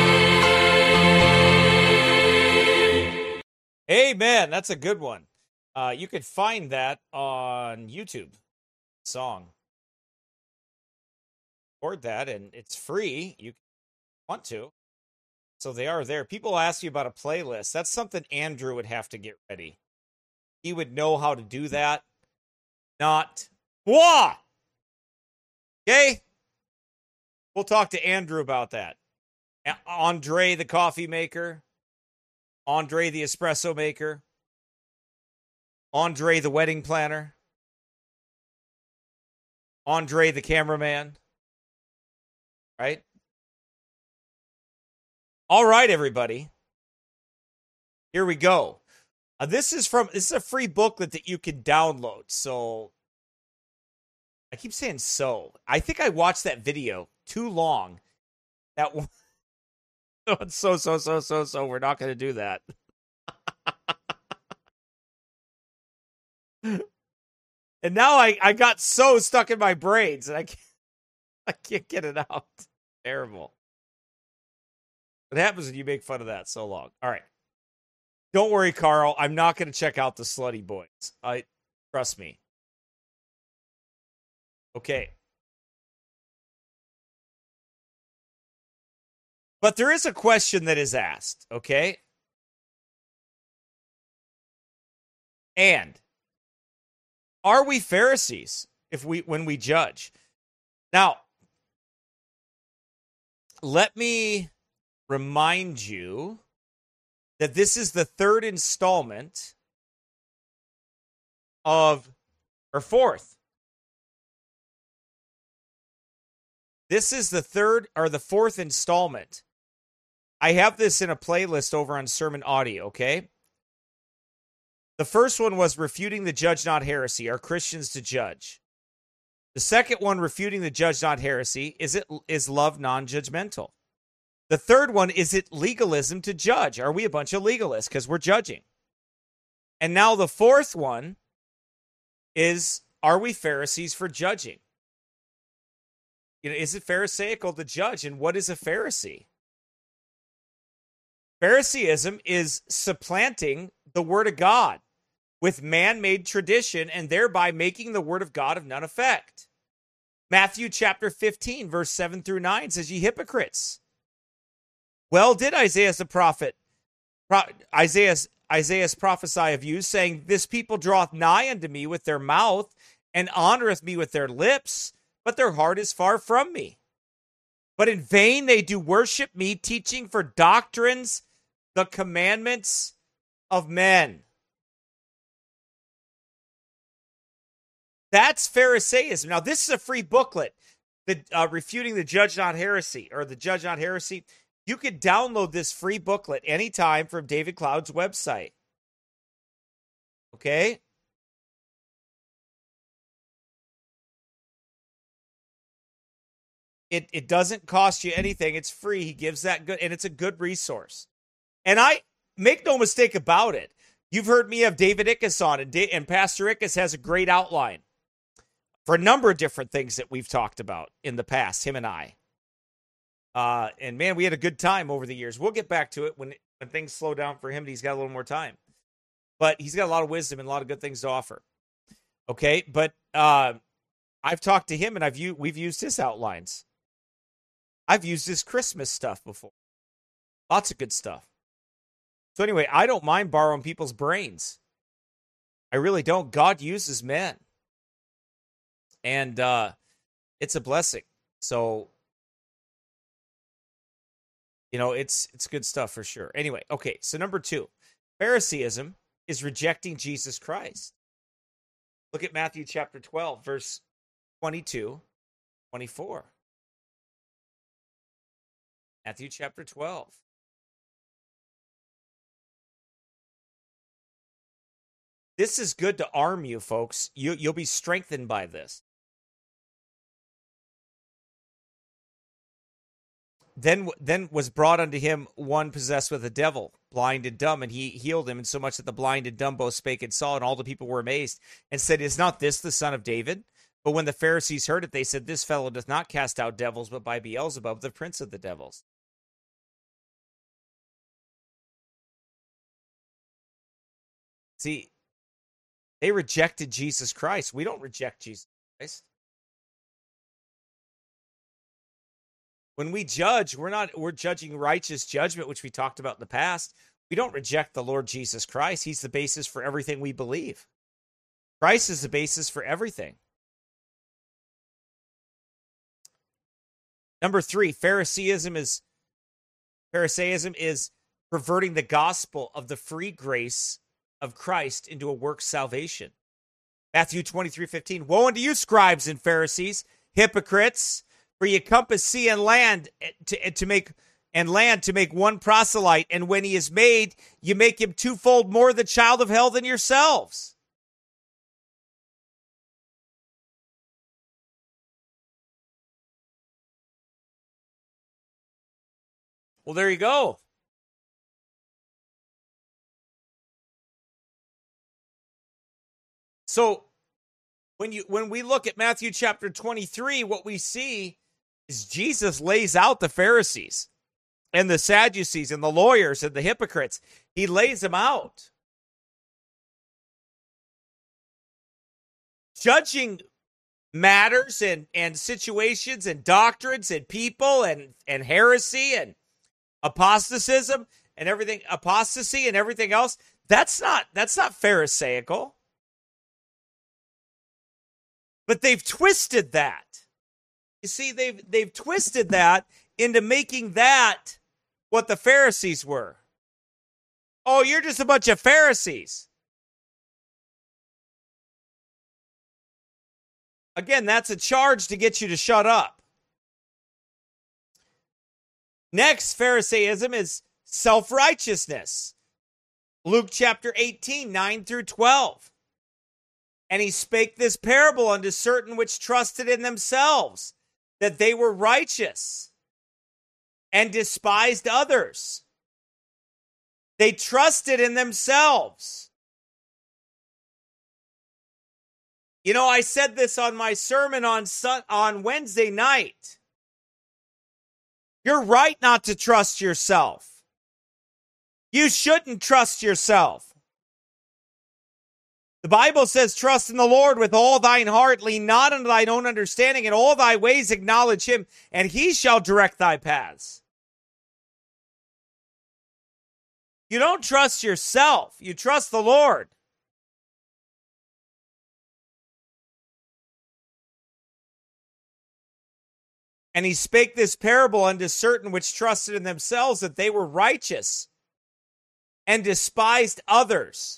Amen. That's a good one. Uh, you could find that on YouTube. Song. Record that, and it's free. You want to. So they are there. People ask you about a playlist. That's something Andrew would have to get ready. He would know how to do that. Not moi. Okay? We'll talk to Andrew about that. A- Andre, the coffee maker. Andre, the espresso maker. Andre, the wedding planner. Andre, the cameraman. Right? All right, everybody. Here we go. Uh, this is from this is a free booklet that you can download. So I keep saying so. I think I watched that video too long. That one. so so so so so. We're not going to do that. And now I I got so stuck in my brains and I can't, I can't get it out. Terrible. What happens when you make fun of that so long? All right. Don't worry, Carl. I'm not going to check out the Slutty Boys. I trust me. Okay. But there is a question that is asked, okay? And are we Pharisees if we when we judge? Now, let me remind you that this is the third installment of, or fourth. This is the third or the fourth installment. I have this in a playlist over on Sermon Audio, okay? The first one was Refuting the Judge Not Heresy. Are Christians to judge? The second one, Refuting the Judge Not Heresy. Is it is love non-judgmental? The third one, is it legalism to judge? Are we a bunch of legalists because we're judging? And now the fourth one is, are we Pharisees for judging? You know, is it Pharisaical to judge? And what is a Pharisee? Phariseeism is supplanting the Word of God with man-made tradition and thereby making the Word of God of none effect. Matthew chapter fifteen, verse seven through nine says, ye hypocrites. Well did Isaiah the prophet, pro, Isaiah, Isaiah's prophesy of you, saying, this people draweth nigh unto me with their mouth, and honoreth me with their lips, but their heart is far from me. But in vain they do worship me, teaching for doctrines the commandments of men. That's Pharisaism. Now, this is a free booklet, the, uh, Refuting the Judge Not Heresy, or the Judge Not Heresy. You can download this free booklet anytime from David Cloud's website. Okay? It it doesn't cost you anything. It's free. He gives that good, and it's a good resource. And I make no mistake about it. You've heard me have David Ickus on, and, da- and Pastor Ickus has a great outline for a number of different things that we've talked about in the past, him and I. Uh, and man, we had a good time over the years. We'll get back to it when, when things slow down for him and he's got a little more time. But he's got a lot of wisdom and a lot of good things to offer. Okay, but uh, I've talked to him and I've u- we've used his outlines. I've used his Christmas stuff before. Lots of good stuff. So anyway, I don't mind borrowing people's brains. I really don't. God uses men. And uh, it's a blessing. So, you know, it's it's good stuff for sure. Anyway, okay, so number two, Phariseeism is rejecting Jesus Christ. Look at Matthew chapter twelve, verse twenty-two, twenty-four. Matthew chapter twelve. This is good to arm you, folks. You, you'll be strengthened by this. Then, then was brought unto him one possessed with a devil, blind and dumb, and he healed him, insomuch that the blind and dumb both spake and saw, and all the people were amazed, and said, is not this the son of David? But when the Pharisees heard it, they said, this fellow doth not cast out devils, but by Beelzebub, the prince of the devils. See, They rejected Jesus Christ. We don't reject Jesus Christ. When we judge, we're not we're judging righteous judgment, which we talked about in the past. We don't reject the Lord Jesus Christ. He's the basis for everything we believe. Christ is the basis for everything. Number three, Phariseeism is Pharisaism is perverting the gospel of the free grace of Christ into a works salvation. Matthew twenty-three fifteen. Woe unto you, scribes and Pharisees, hypocrites, for ye compass sea and land to, to make and land to make one proselyte, and when he is made, you make him twofold more the child of hell than yourselves. Well, there you go. So when you when we look at Matthew chapter twenty-three, what we see is Jesus lays out the Pharisees and the Sadducees and the lawyers and the hypocrites. He lays them out. Judging matters and, and situations and doctrines and people and, and heresy and apostatism and everything, apostasy and everything else. That's not, that's not Pharisaical. But they've twisted that. You see, they've they've twisted that into making that what the Pharisees were. Oh, you're just a bunch of Pharisees. Again, that's a charge to get you to shut up. Next, Pharisaism is self-righteousness. Luke chapter eighteen, nine through twelve. And he spake this parable unto certain which trusted in themselves, that they were righteous, and despised others. They trusted in themselves. You know, I said this on my sermon on Sun- on Wednesday night. You're right not to trust yourself. You shouldn't trust yourself. The Bible says, trust in the Lord with all thine heart, lean not unto thine own understanding, in all thy ways acknowledge him, and he shall direct thy paths. You don't trust yourself, you trust the Lord. And he spake this parable unto certain which trusted in themselves that they were righteous, and despised others.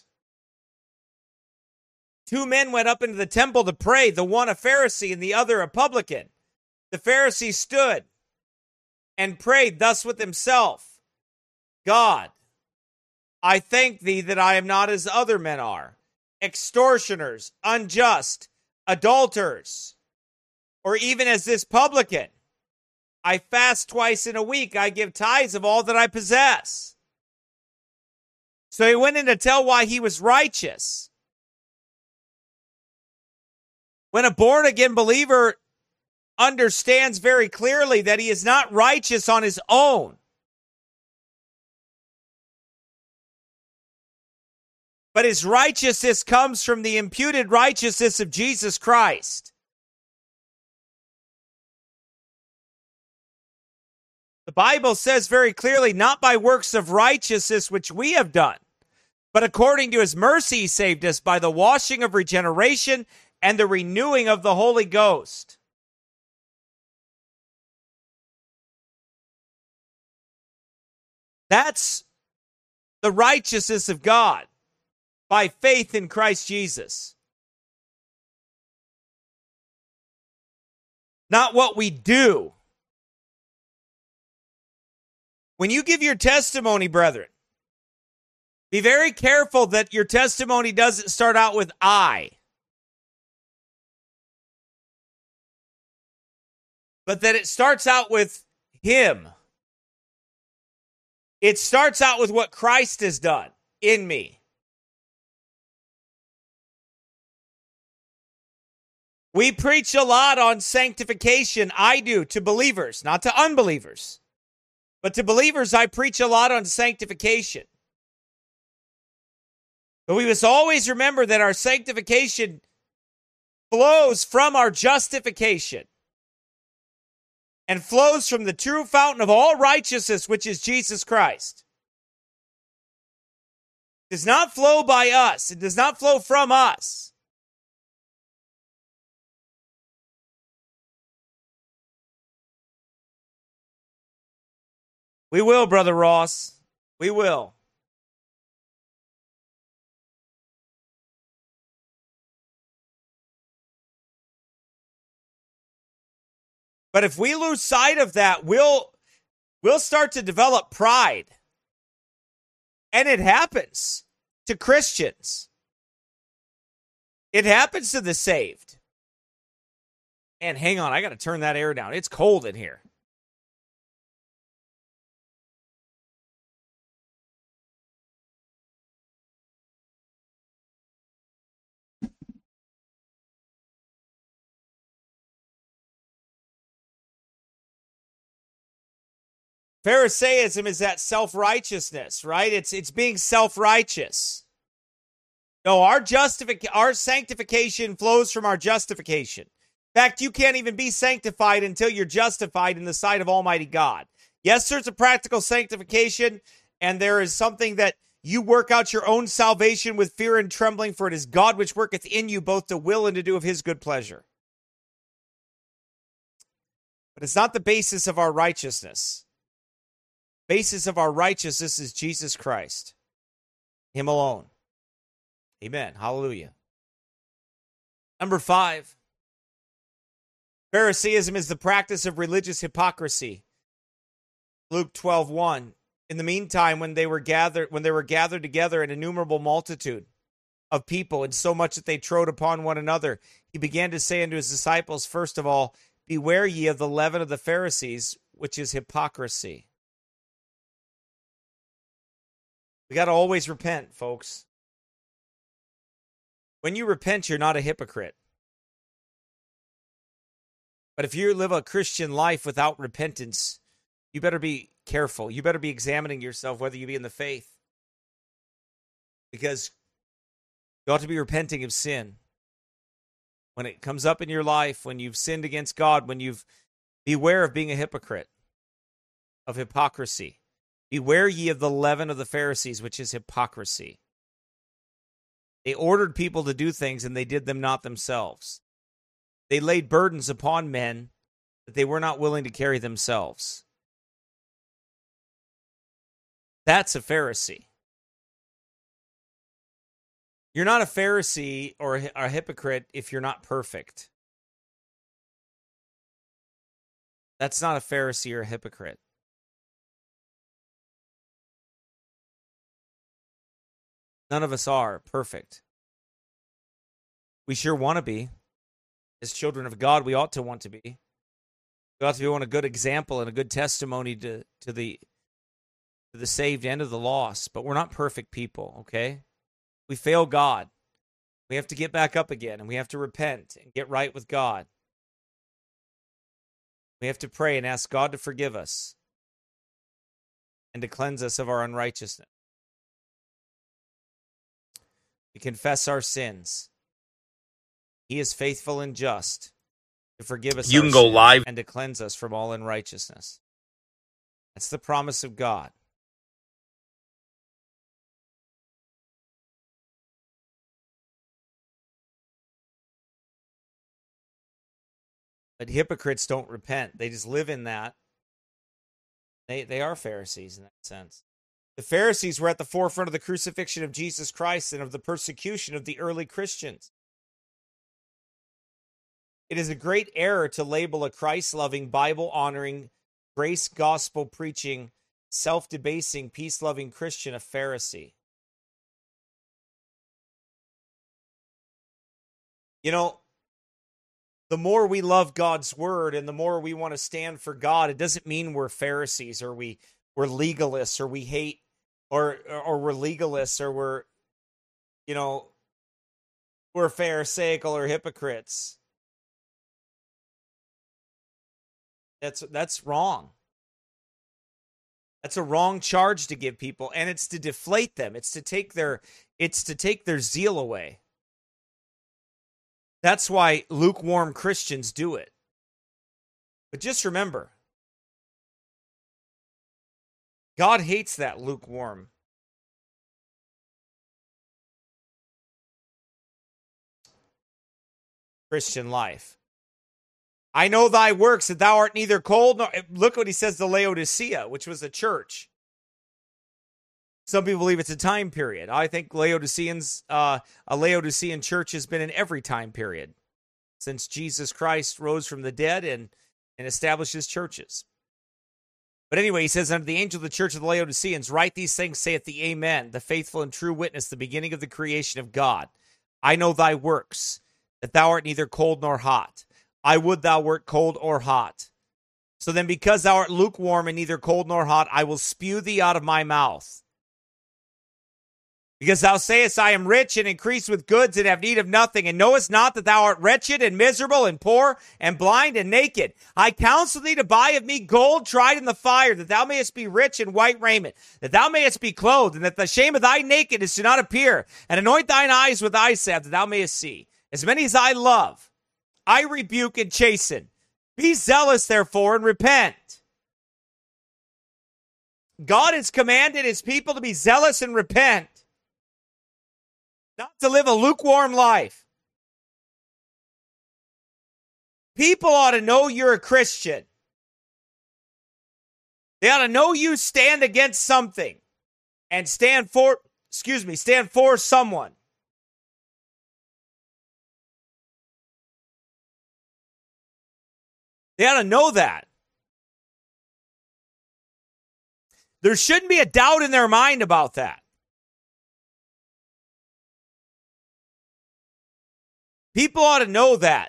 Two men went up into the temple to pray, the one a Pharisee and the other a publican. The Pharisee stood and prayed thus with himself, God, I thank thee that I am not as other men are, extortioners, unjust, adulterers, or even as this publican. I fast twice in a week. I give tithes of all that I possess. So he went in to tell why he was righteous. When a born-again believer understands very clearly that he is not righteous on his own, but his righteousness comes from the imputed righteousness of Jesus Christ. The Bible says very clearly, not by works of righteousness which we have done, but according to his mercy he saved us by the washing of regeneration and the renewing of the Holy Ghost. That's the righteousness of God by faith in Christ Jesus. Not what we do. When you give your testimony, brethren, be very careful that your testimony doesn't start out with I, but that it starts out with him. It starts out with what Christ has done in me. We preach a lot on sanctification. I do, to believers, not to unbelievers. But to believers, I preach a lot on sanctification. But we must always remember that our sanctification flows from our justification and flows from the true fountain of all righteousness, which is Jesus Christ. It does not flow by us. It does not flow from us. We will, Brother Ross. We will. But if we lose sight of that, we'll, we'll start to develop pride. And it happens to Christians. It happens to the saved. And hang on, I got to turn that air down. It's cold in here. Pharisaism is that self-righteousness, right? It's it's being self-righteous. No, our justific- our sanctification flows from our justification. In fact, you can't even be sanctified until you're justified in the sight of Almighty God. Yes, there's a practical sanctification, and there is something that you work out your own salvation with fear and trembling, for it is God which worketh in you both to will and to do of his good pleasure. But it's not the basis of our righteousness. Basis of our righteousness is Jesus Christ. Him alone. Amen. Hallelujah. Number five. Pharisaism is the practice of religious hypocrisy. Luke twelve one. In the meantime, when they were gathered, when they were gathered together an innumerable multitude of people, and so much that they trode upon one another, he began to say unto his disciples, first of all, beware ye of the leaven of the Pharisees, which is hypocrisy. We got to always repent, folks. When you repent, you're not a hypocrite. But if you live a Christian life without repentance, you better be careful. You better be examining yourself whether you be in the faith. Because you ought to be repenting of sin. When it comes up in your life, when you've sinned against God, when you've beware of being a hypocrite, of hypocrisy. Beware ye of the leaven of the Pharisees, which is hypocrisy. They ordered people to do things, and they did them not themselves. They laid burdens upon men that they were not willing to carry themselves. That's a Pharisee. You're not a Pharisee or a hypocrite if you're not perfect. That's not a Pharisee or a hypocrite. None of us are perfect. We sure want to be. As children of God, we ought to want to be. We ought to be on a good example and a good testimony to, to the to the saved and to the lost. But we're not perfect people, okay? We fail God. We have to get back up again, and we have to repent and get right with God. We have to pray and ask God to forgive us and to cleanse us of our unrighteousness. We confess our sins. He is faithful and just to forgive us You our can go sins live. and to cleanse us from all unrighteousness. That's the promise of God. But hypocrites don't repent. They just live in that. They, they are Pharisees in that sense. The Pharisees were at the forefront of the crucifixion of Jesus Christ and of the persecution of the early Christians. It is a great error to label a Christ-loving, Bible-honoring, grace gospel-preaching, self-debasing, peace-loving Christian a Pharisee. You know, the more we love God's word and the more we want to stand for God, it doesn't mean we're Pharisees or we, we're legalists or we hate or, or we're legalists or we're, you know, we're Pharisaical or hypocrites. That's, that's wrong. That's a wrong charge to give people, and it's to deflate them. It's to take their it's to take their zeal away. That's why lukewarm Christians do it. But just remember, God hates that lukewarm. Christian life. I know thy works, that thou art neither cold nor... Look what he says to Laodicea, which was a church. Some people believe it's a time period. I think Laodiceans, uh, a Laodicean church has been in every time period since Jesus Christ rose from the dead and, and established his churches. But anyway, he says, unto the angel of the church of the Laodiceans, write these things, saith the Amen, the faithful and true witness, the beginning of the creation of God. I know thy works, that thou art neither cold nor hot. I would thou wert cold or hot. So then, because thou art lukewarm and neither cold nor hot, I will spew thee out of my mouth. Because thou sayest, I am rich and increase with goods and have need of nothing, and knowest not that thou art wretched and miserable and poor and blind and naked. I counsel thee to buy of me gold tried in the fire, that thou mayest be rich in white raiment, that thou mayest be clothed, and that the shame of thy nakedness do not appear, and anoint thine eyes with eye salve, that thou mayest see. As many as I love, I rebuke and chasten. Be zealous, therefore, and repent. God has commanded his people to be zealous and repent, not to live a lukewarm life. People ought to know you're a Christian. They ought to know you stand against something and stand for, excuse me, stand for someone. They ought to know that. There shouldn't be a doubt in their mind about that. People ought to know that.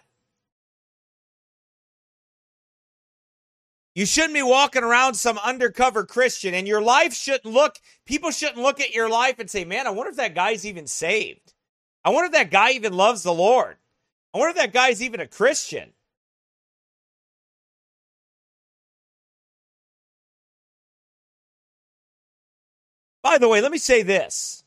You shouldn't be walking around some undercover Christian, and your life shouldn't look, people shouldn't look at your life and say, man, I wonder if that guy's even saved. I wonder if that guy even loves the Lord. I wonder if that guy's even a Christian. By the way, let me say this.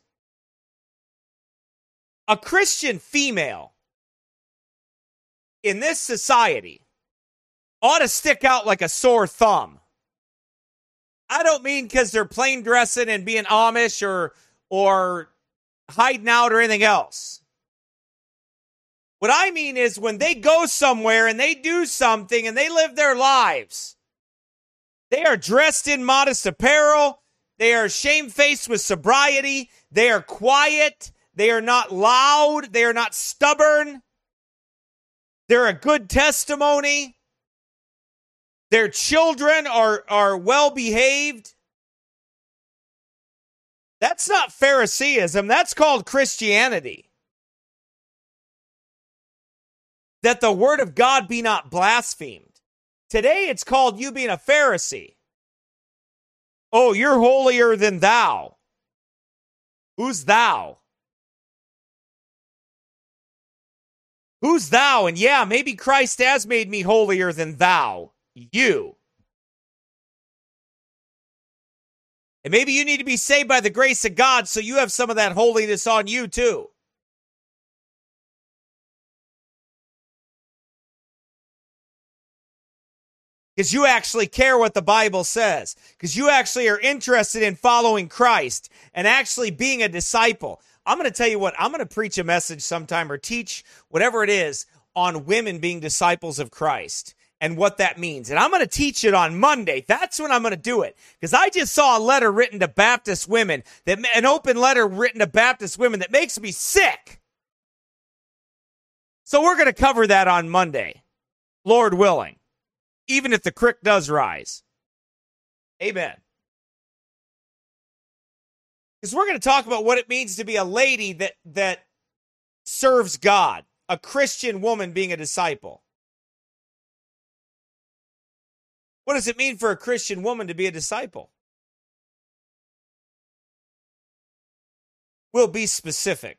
A Christian female in this society ought to stick out like a sore thumb. I don't mean because they're plain dressing and being Amish or, or hiding out or anything else. What I mean is when they go somewhere and they do something and they live their lives, they are dressed in modest apparel. They are shamefaced with sobriety. They are quiet. They are not loud. They are not stubborn. They're a good testimony. Their children are, are well behaved. That's not Phariseeism. That's called Christianity. That the word of God be not blasphemed. Today it's called you being a Pharisee. Oh, you're holier than thou. Who's thou? Who's thou? And yeah, maybe Christ has made me holier than thou. You. And maybe you need to be saved by the grace of God so you have some of that holiness on you too. Because you actually care what the Bible says. Because you actually are interested in following Christ and actually being a disciple. I'm going to tell you what, I'm going to preach a message sometime or teach whatever it is on women being disciples of Christ and what that means. And I'm going to teach it on Monday. That's when I'm going to do it. Because I just saw a letter written to Baptist women, that an open letter written to Baptist women that makes me sick. So we're going to cover that on Monday, Lord willing. Even if the creek does rise. Amen. Because we're going to talk about what it means to be a lady that, that serves God. A Christian woman being a disciple. What does it mean for a Christian woman to be a disciple? We'll be specific.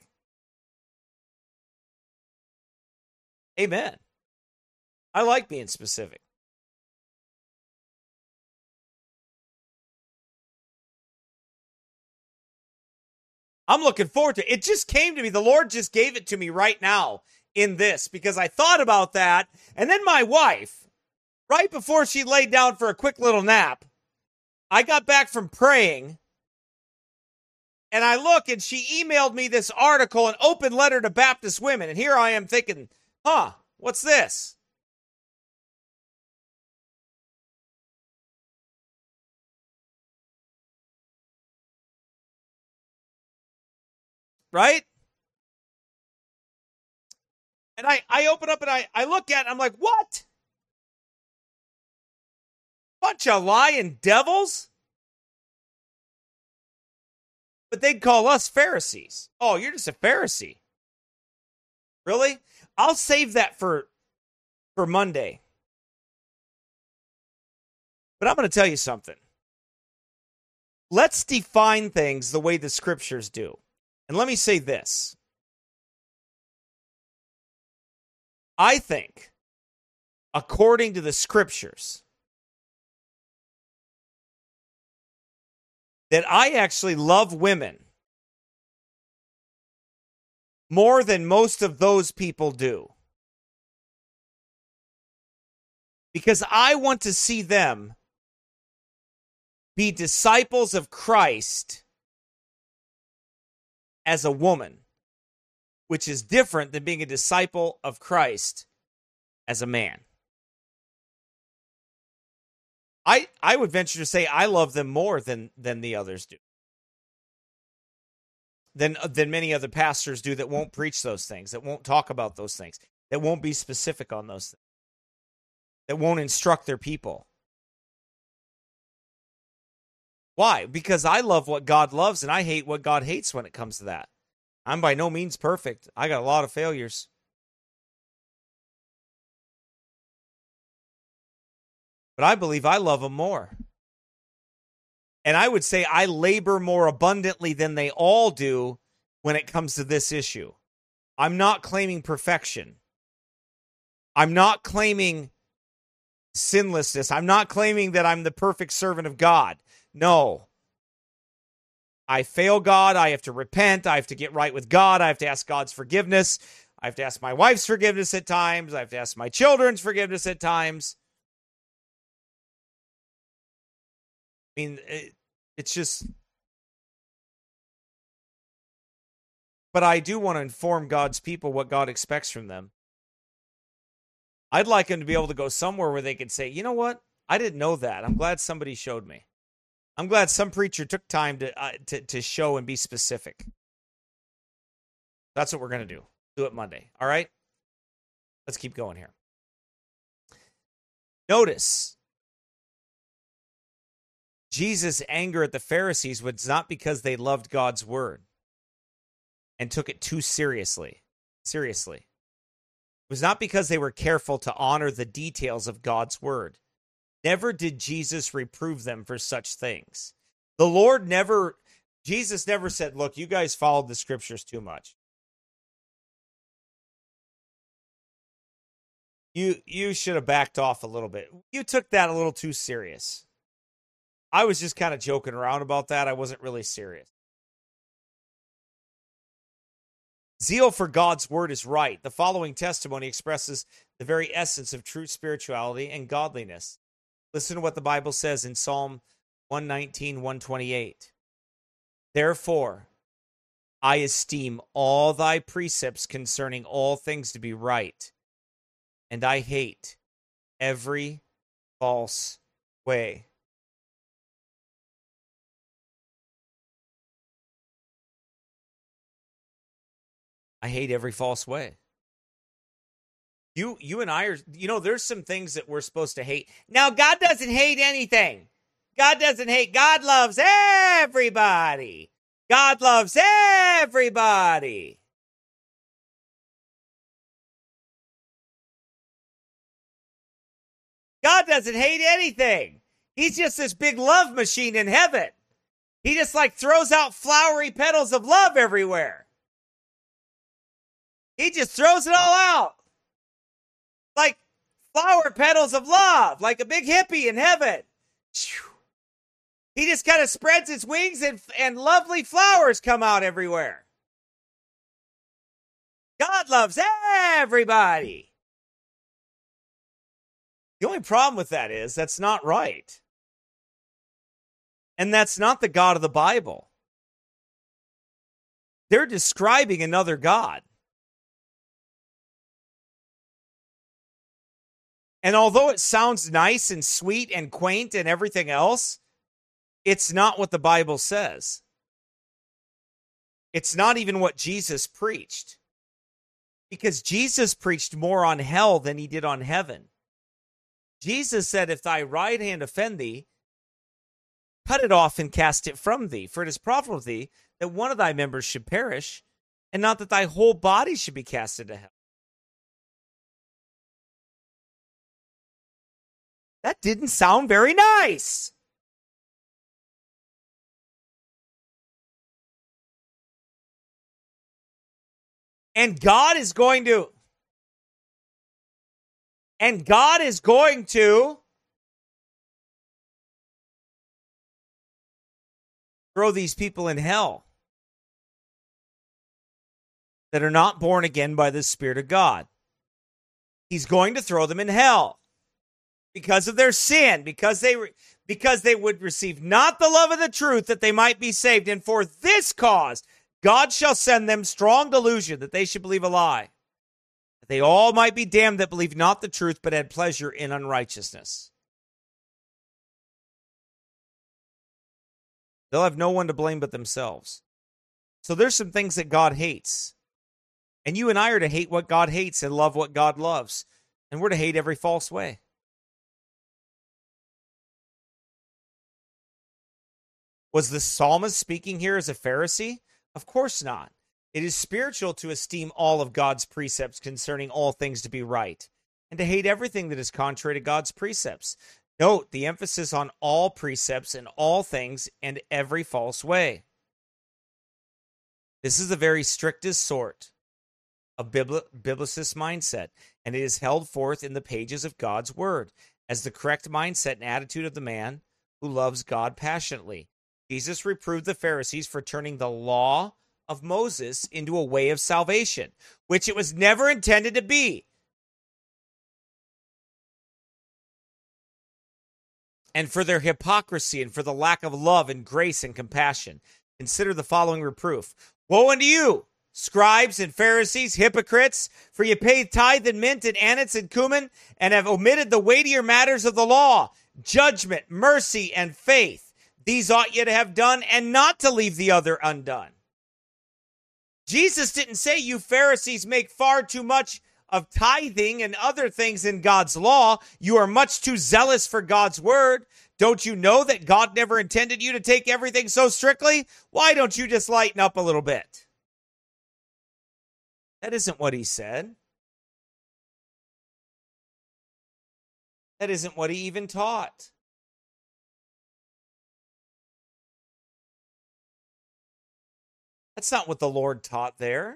Amen. I like being specific. I'm looking forward to it. It just came to me. The Lord just gave it to me right now in this because I thought about that. And then my wife, right before she laid down for a quick little nap, I got back from praying and I look and she emailed me this article, an open letter to Baptist women. And here I am thinking, huh, what's this? Right? And I, I open up and I, I look at it, I'm like, what? Bunch of lying devils? But they'd call us Pharisees. Oh, you're just a Pharisee. Really? I'll save that for, for Monday. But I'm going to tell you something. Let's define things the way the scriptures do. And let me say this. I think, according to the scriptures, that I actually love women more than most of those people do. Because I want to see them be disciples of Christ as a woman, which is different than being a disciple of Christ as a man. I, I would venture to say I love them more than, than the others do. Than, than many other pastors do that won't preach those things, that won't talk about those things, that won't be specific on those things, that won't instruct their people. Why? Because I love what God loves and I hate what God hates when it comes to that. I'm by no means perfect. I got a lot of failures. But I believe I love them more. And I would say I labor more abundantly than they all do when it comes to this issue. I'm not claiming perfection. I'm not claiming sinlessness. I'm not claiming that I'm the perfect servant of God. No. I fail God. I have to repent. I have to get right with God. I have to ask God's forgiveness. I have to ask my wife's forgiveness at times. I have to ask my children's forgiveness at times. I mean, it, it's just... But I do want to inform God's people what God expects from them. I'd like them to be able to go somewhere where they could say, you know what? I didn't know that. I'm glad somebody showed me. I'm glad some preacher took time to uh, to, to show and be specific. That's what we're going to do. Do it Monday. All right? Let's keep going here. Notice, Jesus' anger at the Pharisees was not because they loved God's word and took it too seriously. Seriously. It was not because they were careful to honor the details of God's word. Never did Jesus reprove them for such things. The Lord never, Jesus never said, look, you guys followed the scriptures too much. You, you should have backed off a little bit. You took that a little too serious. I was just kind of joking around about that. I wasn't really serious. Zeal for God's word is right. The following testimony expresses the very essence of true spirituality and godliness. Listen to what the Bible says in Psalm one nineteen, one twenty-eight. Therefore, I esteem all thy precepts concerning all things to be right, and I hate every false way. I hate every false way. You you and I are, you know, there's some things that we're supposed to hate. Now, God doesn't hate anything. God doesn't hate. God loves everybody. God loves everybody. God doesn't hate anything. He's just this big love machine in heaven. He just like throws out flowery petals of love everywhere. He just throws it all out. Like flower petals of love, like a big hippie in heaven. He He just kind of spreads his wings and, and lovely flowers come out everywhere. God loves everybody. The only problem with that is that's not right. And that's not the God of the Bible. They're describing another God. And although it sounds nice and sweet and quaint and everything else, it's not what the Bible says. It's not even what Jesus preached. Because Jesus preached more on hell than he did on heaven. Jesus said, if thy right hand offend thee, cut it off and cast it from thee. For it is profitable to thee that one of thy members should perish, and not that thy whole body should be cast into hell. That didn't sound very nice. And God is going to, and God is going to throw these people in hell that are not born again by the Spirit of God. He's going to throw them in hell because of their sin, because they because they would receive not the love of the truth that they might be saved. And for this cause, God shall send them strong delusion that they should believe a lie, that they all might be damned that believe not the truth, but had pleasure in unrighteousness. They'll have no one to blame but themselves. So there's some things that God hates. And you and I are to hate what God hates and love what God loves. And we're to hate every false way. Was the psalmist speaking here as a Pharisee? Of course not. It is spiritual to esteem all of God's precepts concerning all things to be right, and to hate everything that is contrary to God's precepts. Note the emphasis on all precepts and all things and every false way. This is the very strictest sort of bibli- biblicist mindset, and it is held forth in the pages of God's word as the correct mindset and attitude of the man who loves God passionately. Jesus reproved the Pharisees for turning the law of Moses into a way of salvation, which it was never intended to be. And for their hypocrisy and for the lack of love and grace and compassion. Consider the following reproof. Woe unto you, scribes and Pharisees, hypocrites, for ye pay tithe and mint and anise and cumin, and have omitted the weightier matters of the law, judgment, mercy, and faith. These ought ye to have done, and not to leave the other undone. Jesus didn't say you Pharisees make far too much of tithing and other things in God's law. You are much too zealous for God's word. Don't you know that God never intended you to take everything so strictly? Why don't you just lighten up a little bit? That isn't what he said. That isn't what he even taught. That's not what the Lord taught there.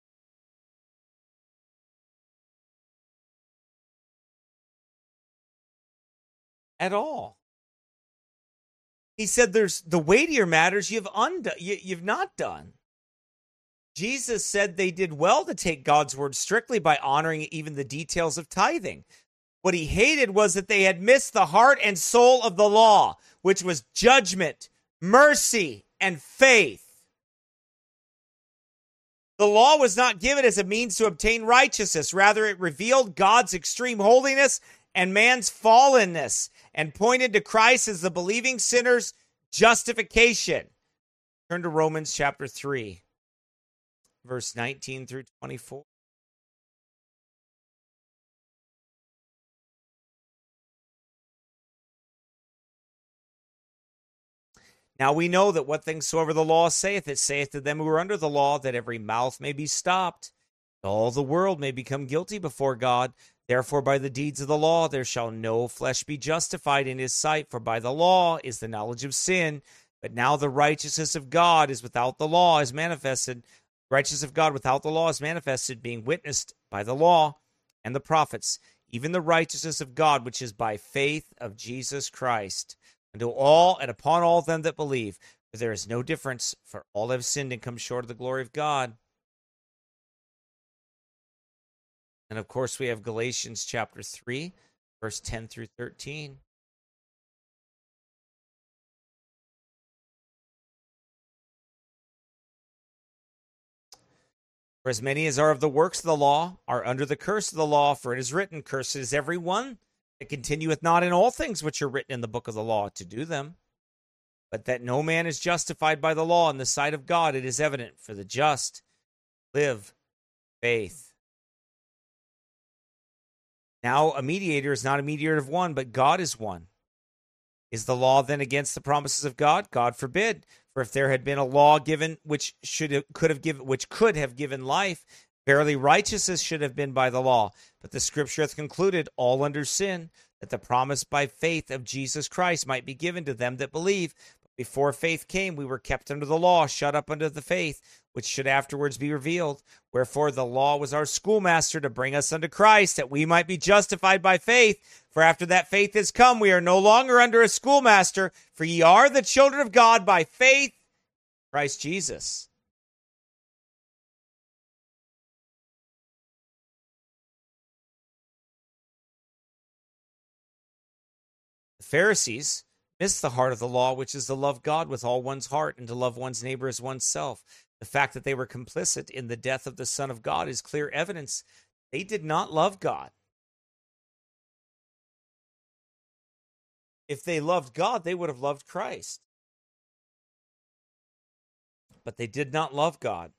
At all. He said there's the weightier matters you've undone, you, you've not done. Jesus said they did well to take God's word strictly by honoring even the details of tithing. What he hated was that they had missed the heart and soul of the law, which was judgment, mercy, and faith. The law was not given as a means to obtain righteousness. Rather, it revealed God's extreme holiness and man's fallenness and pointed to Christ as the believing sinner's justification. Turn to Romans chapter three, verse nineteen through twenty-four. Now we know that what things soever the law saith, it saith to them who are under the law, that every mouth may be stopped, that all the world may become guilty before God. Therefore by the deeds of the law there shall no flesh be justified in his sight, for by the law is the knowledge of sin. But now the righteousness of God is without the law is manifested. Righteousness of God without the law is manifested, being witnessed by the law and the prophets, even the righteousness of God, which is by faith of Jesus Christ, unto all and upon all them that believe. For there is no difference, for all have sinned and come short of the glory of God. And of course, we have Galatians chapter three, verse ten through thirteen. For as many as are of the works of the law are under the curse of the law, for it is written, cursed is every one that continueth not in all things which are written in the book of the law to do them. But that no man is justified by the law in the sight of God, it is evident, for the just live faith. Now a mediator is not a mediator of one, but God is one. Is the law then against the promises of God? God forbid. For if there had been a law given which should have, could have given which could have given life, verily righteousness should have been by the law. But the Scripture hath concluded all under sin, that the promise by faith of Jesus Christ might be given to them that believe. But before faith came, we were kept under the law, shut up under the faith, which should afterwards be revealed. Wherefore the law was our schoolmaster to bring us unto Christ, that we might be justified by faith. For after that faith is come, we are no longer under a schoolmaster, for ye are the children of God by faith, Christ Jesus. The Pharisees missed the heart of the law, which is to love God with all one's heart and to love one's neighbor as oneself. The fact that they were complicit in the death of the Son of God is clear evidence they did not love God. If they loved God, they would have loved Christ. But they did not love God.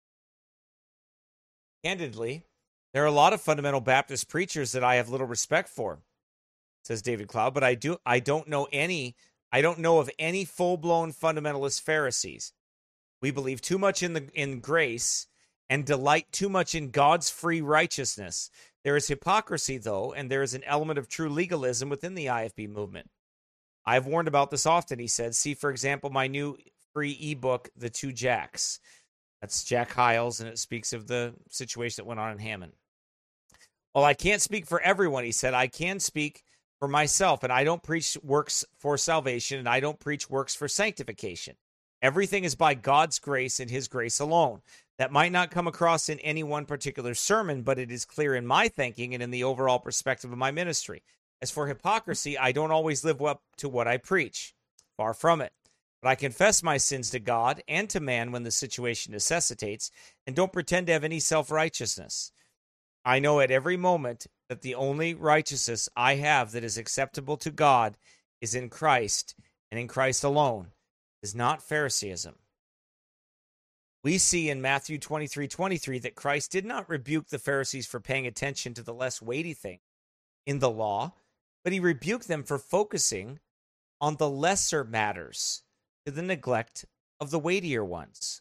Candidly, there are a lot of fundamental Baptist preachers that I have little respect for, says David Cloud, but I do I don't know any I don't know of any full-blown fundamentalist Pharisees. We believe too much in the in grace and delight too much in God's free righteousness. There is hypocrisy, though, and there is an element of true legalism within the I F B movement. I've warned about this often, he said. See, for example, my new free ebook, The Two Jacks. That's Jack Hyles, and it speaks of the situation that went on in Hammond. Well, I can't speak for everyone, he said. I can speak for myself, and I don't preach works for salvation, and I don't preach works for sanctification. Everything is by God's grace and his grace alone. That might not come across in any one particular sermon, but it is clear in my thinking and in the overall perspective of my ministry. As for hypocrisy, I don't always live up to what I preach. Far from it. But I confess my sins to God and to man when the situation necessitates, and don't pretend to have any self-righteousness. I know at every moment that the only righteousness I have that is acceptable to God is in Christ, and in Christ alone. It is not Phariseeism. We see in Matthew twenty-three twenty-three that Christ did not rebuke the Pharisees for paying attention to the less weighty thing in the law, but he rebuked them for focusing on the lesser matters to the neglect of the weightier ones.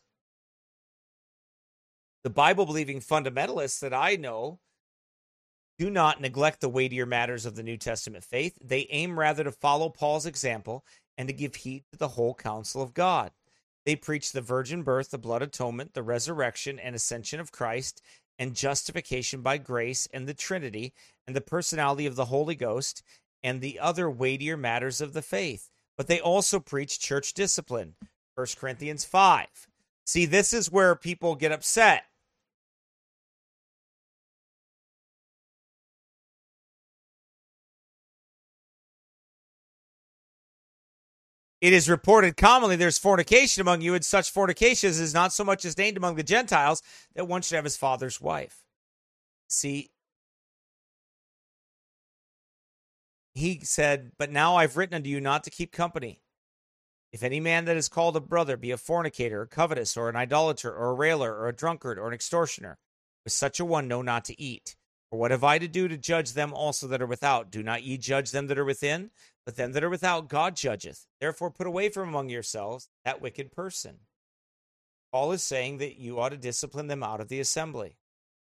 The Bible-believing fundamentalists that I know do not neglect the weightier matters of the New Testament faith. They aim rather to follow Paul's example and to give heed to the whole counsel of God. They preach the virgin birth, the blood atonement, the resurrection and ascension of Christ, and justification by grace, and the Trinity, and the personality of the Holy Ghost, and the other weightier matters of the faith. But they also preach church discipline, First Corinthians five. See, this is where people get upset. It is reported commonly there's fornication among you, and such fornication is not so much as named among the Gentiles that one should have his father's wife. See, he said, but now I've written unto you not to keep company. If any man that is called a brother be a fornicator, or covetous, or an idolater, or a railer, or a drunkard, or an extortioner, with such a one know not to eat. For what have I to do to judge them also that are without? Do not ye judge them that are within? But them that are without God judgeth. Therefore put away from among yourselves that wicked person. Paul is saying that you ought to discipline them out of the assembly.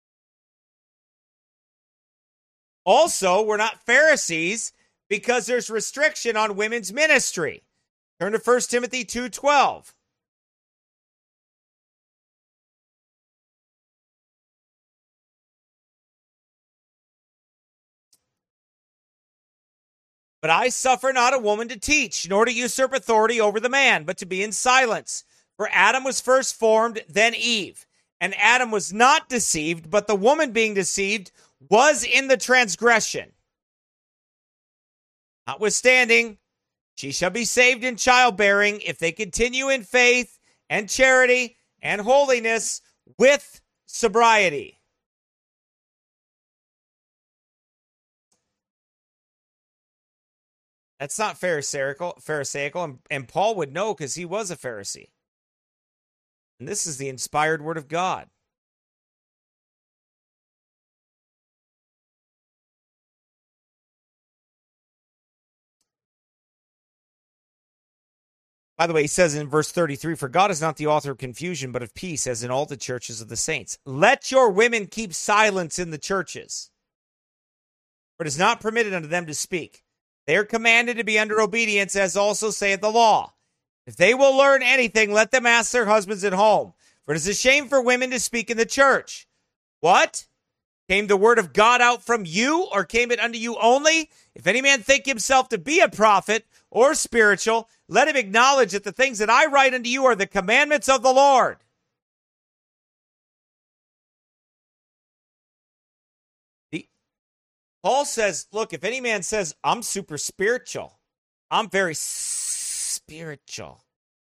Also, we're not Pharisees because there's restriction on women's ministry. Turn to First Timothy two twelve. But I suffer not a woman to teach, nor to usurp authority over the man, but to be in silence. For Adam was first formed, then Eve. And Adam was not deceived, but the woman being deceived was in the transgression. Notwithstanding, she shall be saved in childbearing if they continue in faith and charity and holiness with sobriety. That's not pharisaical, pharisaical and, and Paul would know because he was a Pharisee. And this is the inspired word of God. By the way, he says in verse thirty-three, for God is not the author of confusion, but of peace, as in all the churches of the saints. Let your women keep silence in the churches, for it is not permitted unto them to speak. They are commanded to be under obedience, as also saith the law. If they will learn anything, let them ask their husbands at home. For it is a shame for women to speak in the church. What? Came the word of God out from you, or came it unto you only? If any man think himself to be a prophet or spiritual, let him acknowledge that the things that I write unto you are the commandments of the Lord. The, Paul says, look, if any man says, I'm super spiritual, I'm very spiritual,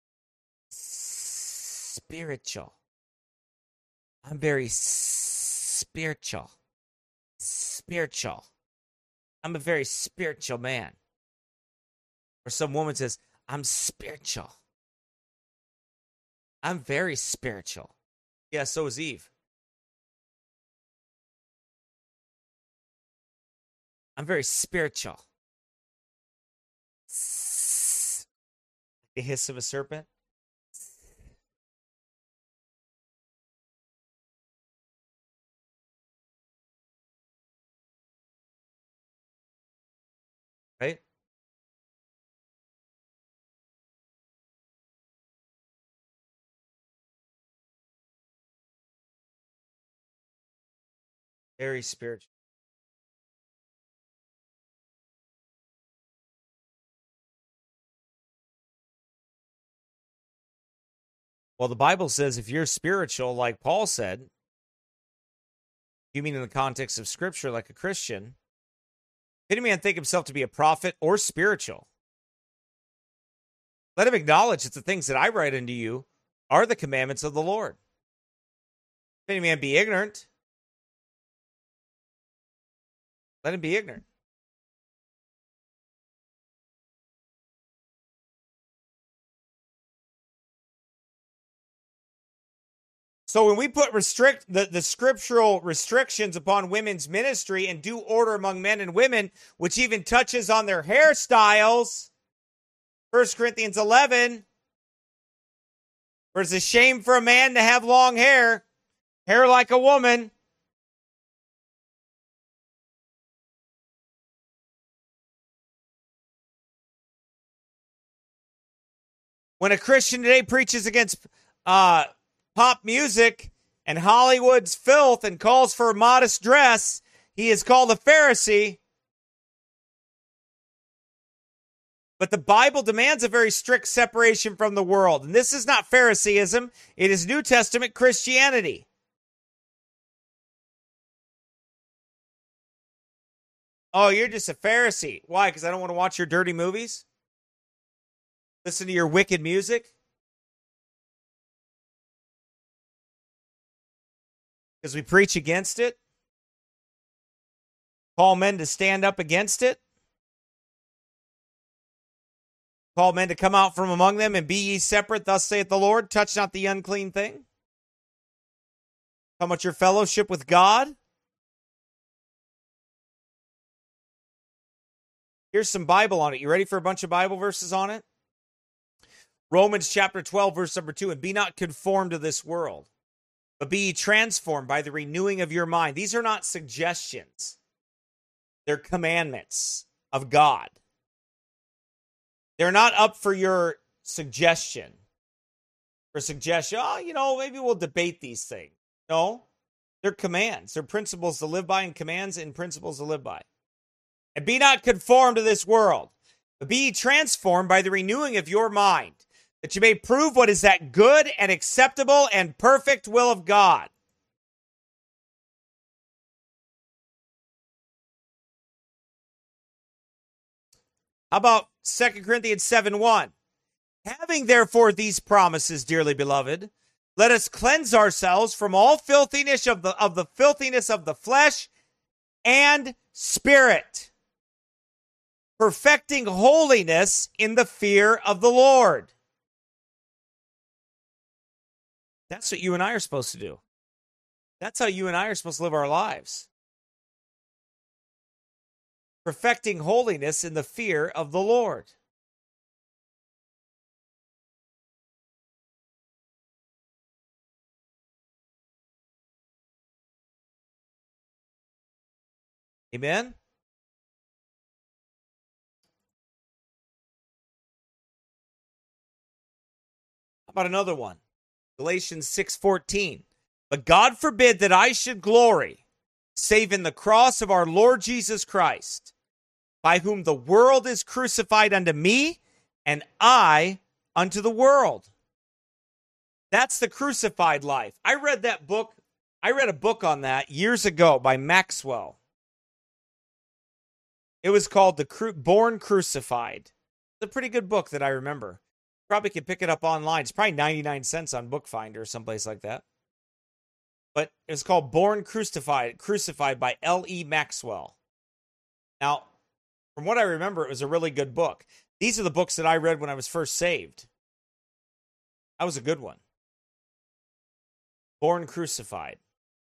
spiritual, I'm very spiritual, spiritual, I'm a very spiritual man. Or some woman says, I'm spiritual. I'm very spiritual. Yeah, so is Eve. I'm very spiritual. The hiss of a serpent. Right? Very spiritual. Well, the Bible says if you're spiritual, like Paul said, you mean in the context of Scripture, like a Christian, if any man think himself to be a prophet or spiritual, let him acknowledge that the things that I write unto you are the commandments of the Lord. If any man be ignorant, let him be ignorant. So when we put restrict the, the scriptural restrictions upon women's ministry and due order among men and women, which even touches on their hairstyles, First Corinthians eleven, for it's a shame for a man to have long hair, hair like a woman. When a Christian today preaches against uh, pop music and Hollywood's filth and calls for a modest dress, he is called a Pharisee. But the Bible demands a very strict separation from the world. And this is not Phariseeism. It is New Testament Christianity. Oh, you're just a Pharisee. Why? Because I don't want to watch your dirty movies? Listen to your wicked music? Because we preach against it? Call men to stand up against it? Call men to come out from among them and be ye separate, thus saith the Lord, touch not the unclean thing? How much your fellowship with God? Here's some Bible on it. You ready for a bunch of Bible verses on it? Romans chapter twelve, verse number two, and be not conformed to this world, but be ye transformed by the renewing of your mind. These are not suggestions. They're commandments of God. They're not up for your suggestion. For suggestion, oh, you know, maybe we'll debate these things. No, they're commands. They're principles to live by and commands and principles to live by. And be not conformed to this world, but be ye transformed by the renewing of your mind, that you may prove what is that good and acceptable and perfect will of God. How about Second Corinthians seven one? Having therefore these promises, dearly beloved, let us cleanse ourselves from all filthiness of the, of the filthiness of the flesh and spirit, perfecting holiness in the fear of the Lord. That's what you and I are supposed to do. That's how you and I are supposed to live our lives. Perfecting holiness in the fear of the Lord. Amen? How about another one? Galatians six fourteen. But God forbid that I should glory, save in the cross of our Lord Jesus Christ, by whom the world is crucified unto me, and I unto the world. That's the crucified life. I read that book. I read a book on that years ago by Maxwell. It was called The Cru- Born Crucified. It's a pretty good book that I remember. Probably can pick it up online. It's probably ninety-nine cents on Bookfinder or someplace like that. But it was called Born Crucified, Crucified by L E Maxwell. Now, from what I remember, it was a really good book. These are the books that I read when I was first saved. That was a good one. Born Crucified.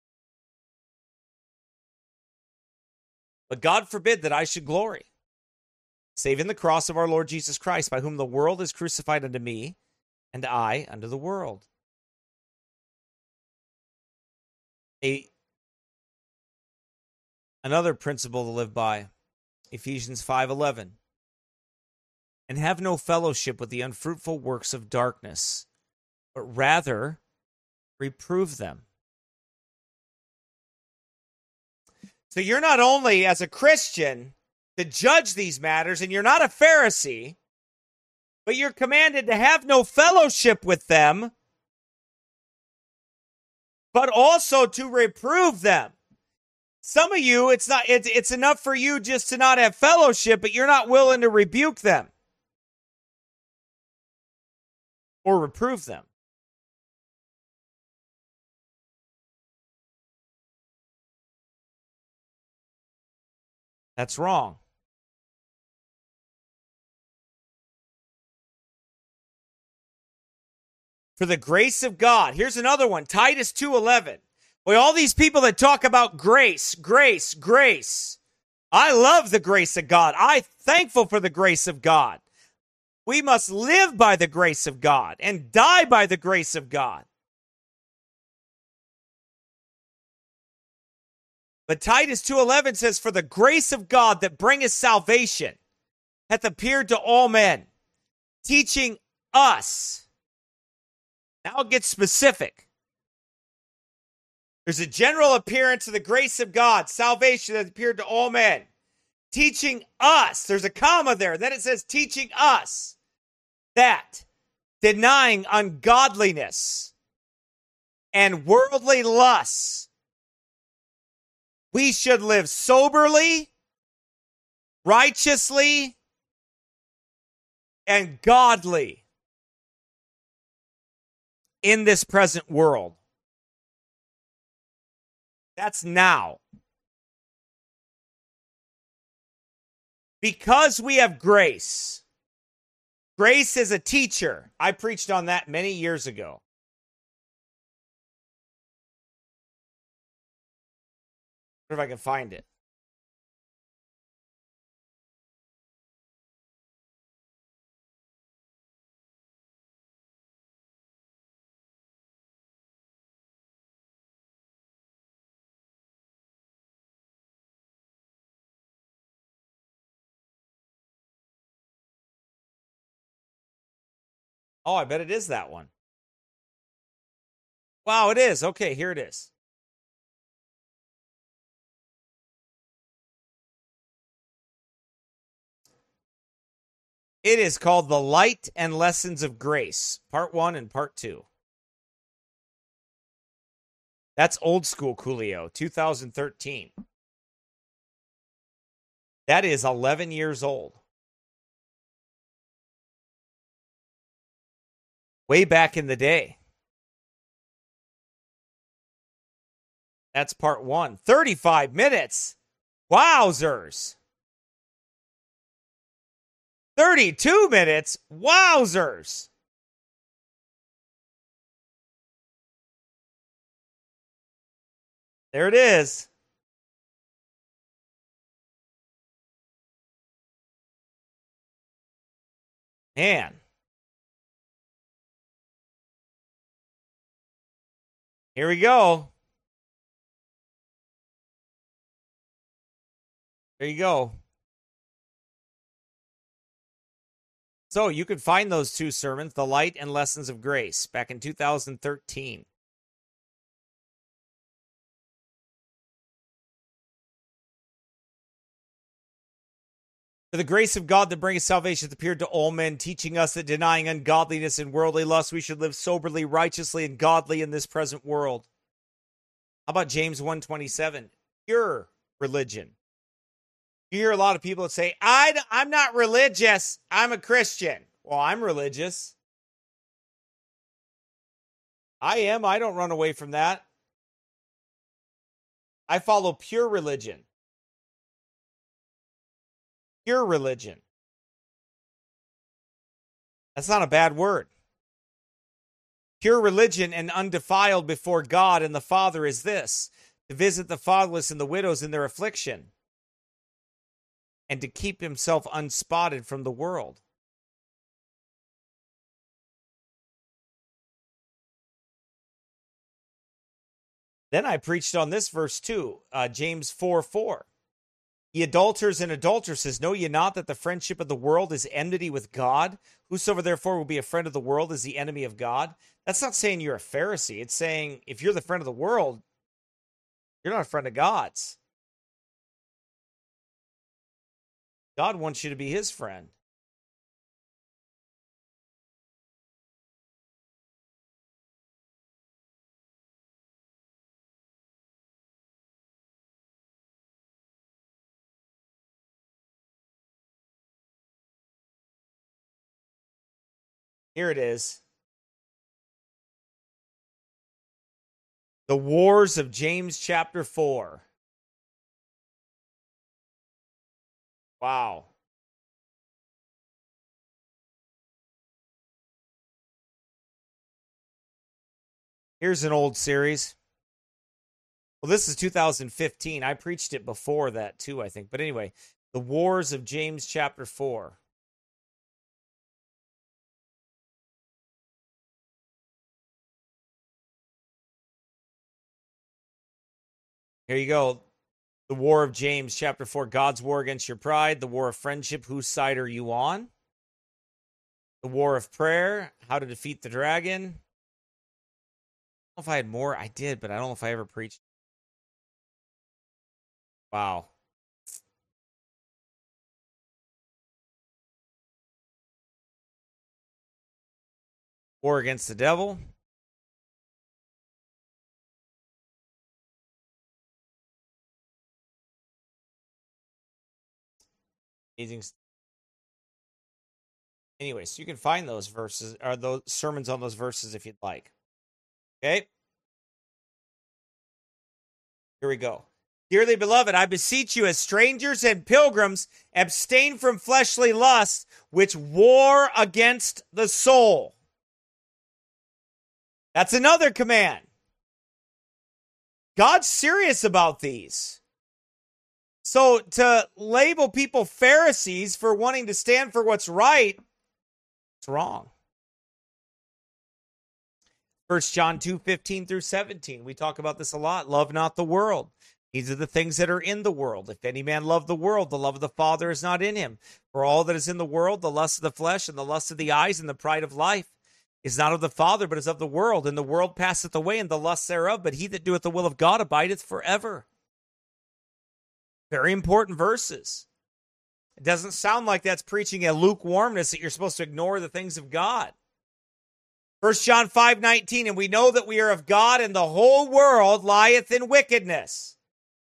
But God forbid that I should glory, save in the cross of our Lord Jesus Christ, by whom the world is crucified unto me, and I unto the world. A, another principle to live by, Ephesians five eleven. And have no fellowship with the unfruitful works of darkness, but rather reprove them. So you're not only, as a Christian, to judge these matters, and you're not a Pharisee, but you're commanded to have no fellowship with them, but also to reprove them. Some of you, it's not it's, it's enough for you just to not have fellowship, but you're not willing to rebuke them or reprove them. That's wrong. For the grace of God. Here's another one, Titus two eleven. Boy, all these people that talk about grace, grace, grace. I love the grace of God. I'm thankful for the grace of God. We must live by the grace of God and die by the grace of God. But Titus two eleven says, for the grace of God that bringeth salvation hath appeared to all men, teaching us. Now it gets specific. There's a general appearance of the grace of God, salvation that appeared to all men, teaching us. There's a comma there. Then it says teaching us that denying ungodliness and worldly lusts, we should live soberly, righteously, and godly in this present world. That's now. Because we have grace. Grace is a teacher. I preached on that many years ago. If I can find it. Oh, I bet it is that one. Wow, it is. Okay, here it is. It is called The Light and Lessons of Grace, part one and part two. That's old school Coolio, two thousand thirteen. That is eleven years old. Way back in the day. That's part one. thirty-five minutes. Wowzers. thirty-two minutes. Wowzers. There it is. Man. Here we go. There you go. So you could find those two sermons, The Light and Lessons of Grace, back in two thousand thirteen. For the grace of God that bringeth salvation hath appeared to all men, teaching us that denying ungodliness and worldly lust, we should live soberly, righteously, and godly in this present world. How about James one twenty-seven? Pure religion. You hear a lot of people that say, I, I'm not religious, I'm a Christian. Well, I'm religious. I am. I don't run away from that. I follow pure religion. Pure religion. That's not a bad word. Pure religion and undefiled before God and the Father is this: to visit the fatherless and the widows in their affliction, and to keep himself unspotted from the world. Then I preached on this verse too, uh, James four four. Ye adulterers and adulteresses, know ye not that the friendship of the world is enmity with God? Whosoever therefore will be a friend of the world is the enemy of God. That's not saying you're a Pharisee. It's saying if you're the friend of the world, you're not a friend of God's. God wants you to be his friend. Here it is. The Wars of James chapter four. Wow. Here's an old series. Well, this is two thousand fifteen. I preached it before that too, I think. But anyway, The Wars of James chapter four. Here you go. The War of James, chapter four, God's war against your pride. The War of Friendship, whose side are you on? The War of Prayer, how to defeat the dragon. I don't know if I had more. I did, but I don't know if I ever preached. Wow. War against the devil. Amazing. Anyway, so you can find those verses or those sermons on those verses if you'd like. Okay. Here we go. Dearly beloved, I beseech you as strangers and pilgrims, abstain from fleshly lusts which war against the soul. That's another command. God's serious about these. So to label people Pharisees for wanting to stand for what's right, it's wrong. First John two fifteen through seventeen. We talk about this a lot. Love not the world. These are the things that are in the world. If any man love the world, the love of the Father is not in him. For all that is in the world, the lust of the flesh and the lust of the eyes and the pride of life, is not of the Father, but is of the world. And the world passeth away, and the lust thereof. But he that doeth the will of God abideth forever. Very important verses. It doesn't sound like that's preaching a lukewarmness that you're supposed to ignore the things of God. First John five nineteen, and we know that we are of God, and the whole world lieth in wickedness.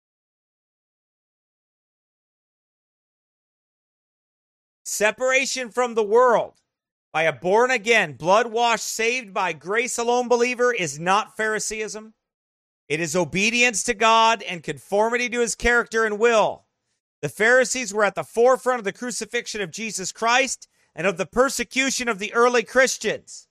Separation from the world by a born-again, blood-washed, saved by grace alone believer is not Phariseeism. It is obedience to God and conformity to his character and will. The Pharisees were at the forefront of the crucifixion of Jesus Christ and of the persecution of the early Christians.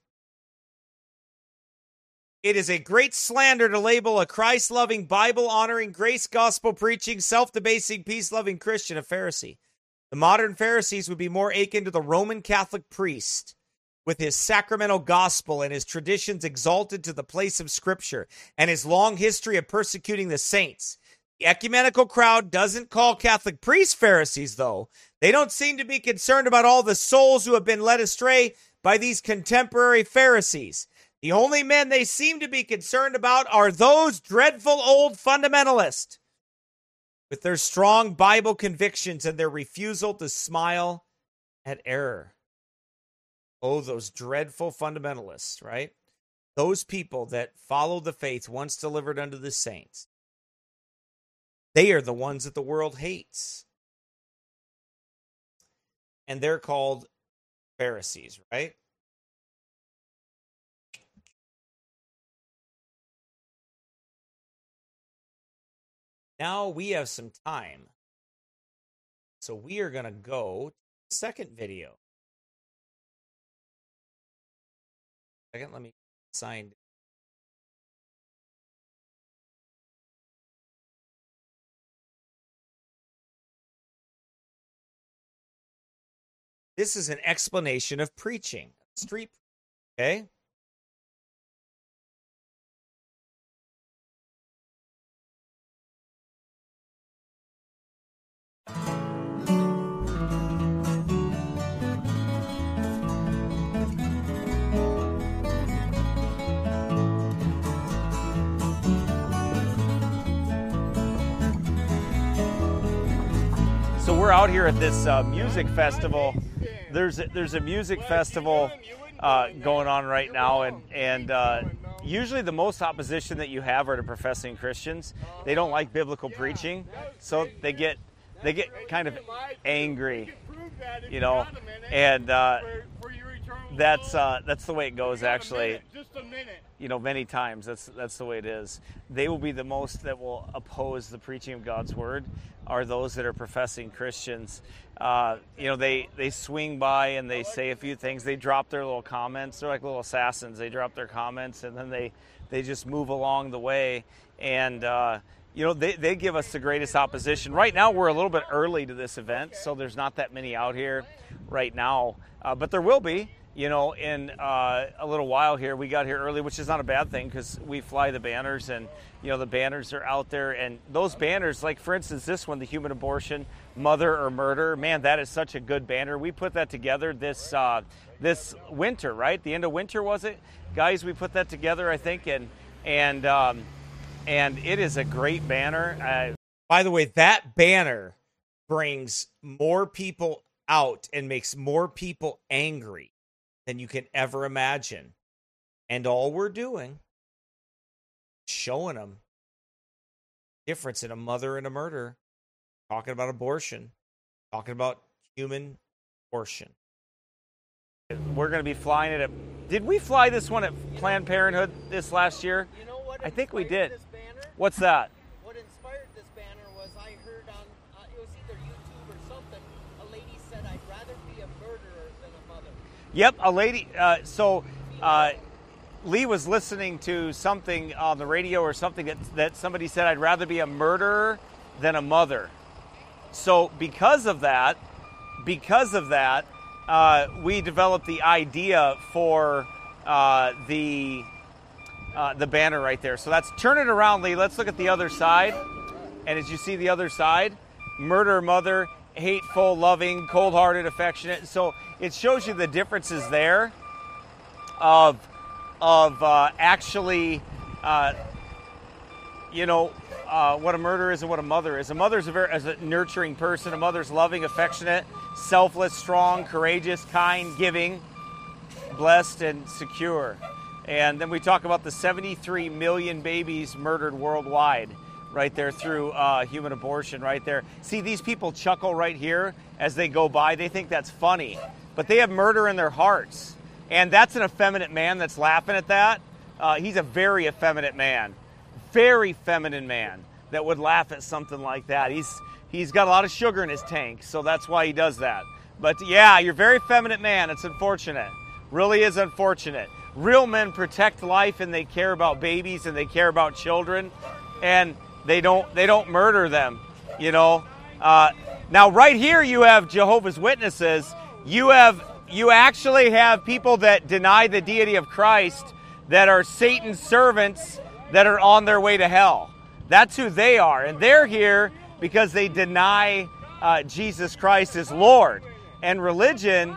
It is a great slander to label a Christ-loving, Bible-honoring, grace gospel preaching, self-debasing, peace-loving Christian a Pharisee. The modern Pharisees would be more akin to the Roman Catholic priest, with his sacramental gospel and his traditions exalted to the place of Scripture, and his long history of persecuting the saints. The ecumenical crowd doesn't call Catholic priests Pharisees, though. They don't seem to be concerned about all the souls who have been led astray by these contemporary Pharisees. The only men they seem to be concerned about are those dreadful old fundamentalists, with their strong Bible convictions and their refusal to smile at error. Oh, those dreadful fundamentalists, right? Those people that follow the faith once delivered unto the saints. They are the ones that the world hates. And they're called Pharisees, right? Now we have some time. So we are going to go to the second video. Second, let me sign. This is an explanation of preaching. Street, okay? So we're out here at this uh, music festival. There's a, there's a music festival uh, going on right now, and and uh, usually the most opposition that you have are to professing Christians. They don't like biblical preaching, so they get they get kind of angry, you know, and uh, that's uh, that's the way it goes. Actually, you know, many times that's that's the way it is. They will be the most that will oppose the preaching of God's word are those that are professing Christians. Uh, you know, they, they swing by and they say a few things. They drop their little comments. They're like little assassins. They drop their comments and then they, they just move along the way. And, uh, you know, they, they give us the greatest opposition. Right now, we're a little bit early to this event, so there's not that many out here right now. Uh, but there will be, you know, in uh, a little while here. We got here early, which is not a bad thing because we fly the banners and, you know, the banners are out there. And those banners, like, for instance, this one, the human abortion, mother or murder, man, that is such a good banner. We put that together this uh, this winter, right? The end of winter, was it? Guys, we put that together, I think, and and um, and it is a great banner. Uh, By the way, that banner brings more people out and makes more people angry than you can ever imagine. And all we're doing, showing them difference in a mother and a murder, talking about abortion, talking about human abortion. We're going to be flying it at, did we fly this one at Planned Parenthood this last year? You know what I think we did. This banner? What's that? What inspired this banner was I heard on, uh, it was either YouTube or something, a lady said, I'd rather be a murderer than a mother. Yep, a lady, uh, so uh, Lee was listening to something on the radio or something that, that somebody said, I'd rather be a murderer than a mother. So because of that, because of that, uh, we developed the idea for uh, the uh, the banner right there. So that's, turn it around, Lee. Let's look at the other side. And as you see the other side, murder, mother, hateful, loving, cold-hearted, affectionate. So it shows you the differences there of of uh, actually uh, you know, uh, what a murderer is and what a mother is. A mother's a very as a nurturing person. A mother's loving, affectionate, selfless, strong, courageous, kind, giving, blessed, and secure. And then we talk about the seventy-three million babies murdered worldwide right there through uh, human abortion right there. See, these people chuckle right here as they go by. They think that's funny, but they have murder in their hearts. And that's an effeminate man that's laughing at that. Uh, he's a very effeminate man, very feminine man that would laugh at something like that. He's he's got a lot of sugar in his tank, so that's why he does that. But yeah, you're a very feminine man. It's unfortunate. Really is unfortunate. Real men protect life, and they care about babies, and they care about children, and they don't they don't murder them. You know. Uh, now, right here, you have Jehovah's Witnesses. You have you actually have people that deny the deity of Christ, that are Satan's servants, that are on their way to hell. That's who they are, and they're here because they deny uh, Jesus Christ as Lord. And religion.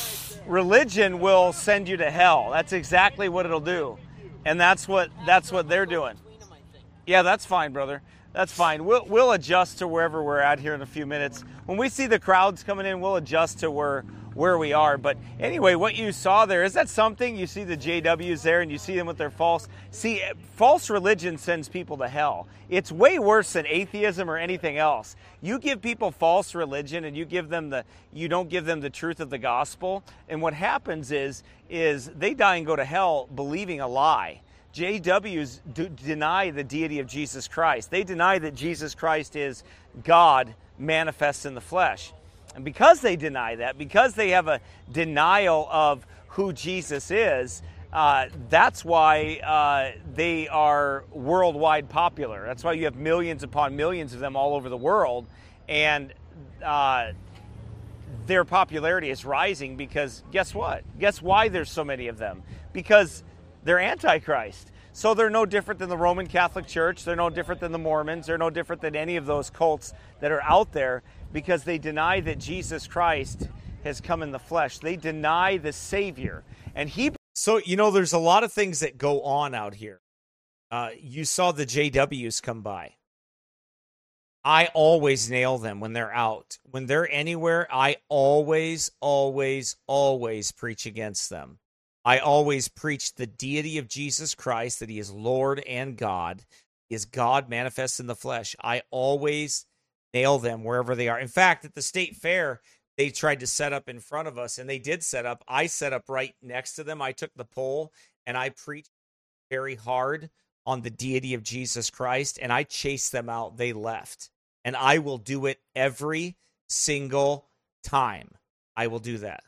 Religion will send you to hell. That's exactly what it'll do. And that's what that's what they're doing. Yeah, that's fine, brother. That's fine. We'll we'll adjust to wherever we're at here in a few minutes. When we see the crowds coming in, we'll adjust to where where we are. But anyway, what you saw there, is that something? You see the J Ws there, and you see them with their false. See, false religion sends people to hell. It's way worse than atheism or anything else. You give people false religion, and you give them the you don't give them the truth of the gospel. And what happens is is they die and go to hell believing a lie. J Ws do deny the deity of Jesus Christ. They deny that Jesus Christ is God manifest in the flesh. And because they deny that, because they have a denial of who Jesus is, uh, that's why uh, they are worldwide popular. That's why you have millions upon millions of them all over the world. And uh, their popularity is rising because guess what? Guess why there's so many of them? Because they're Antichrist. So they're no different than the Roman Catholic Church. They're no different than the Mormons. They're no different than any of those cults that are out there, because they deny that Jesus Christ has come in the flesh. They deny the Savior. And he. So, you know, there's a lot of things that go on out here. Uh, you saw the J Ws come by. I always nail them when they're out. When they're anywhere, I always, always, always preach against them. I always preach the deity of Jesus Christ, that he is Lord and God, he is God manifest in the flesh. I always nail them wherever they are. In fact, at the state fair, they tried to set up in front of us, and they did set up. I set up right next to them. I took the pole, and I preached very hard on the deity of Jesus Christ, and I chased them out. They left. And I will do it every single time. I will do that.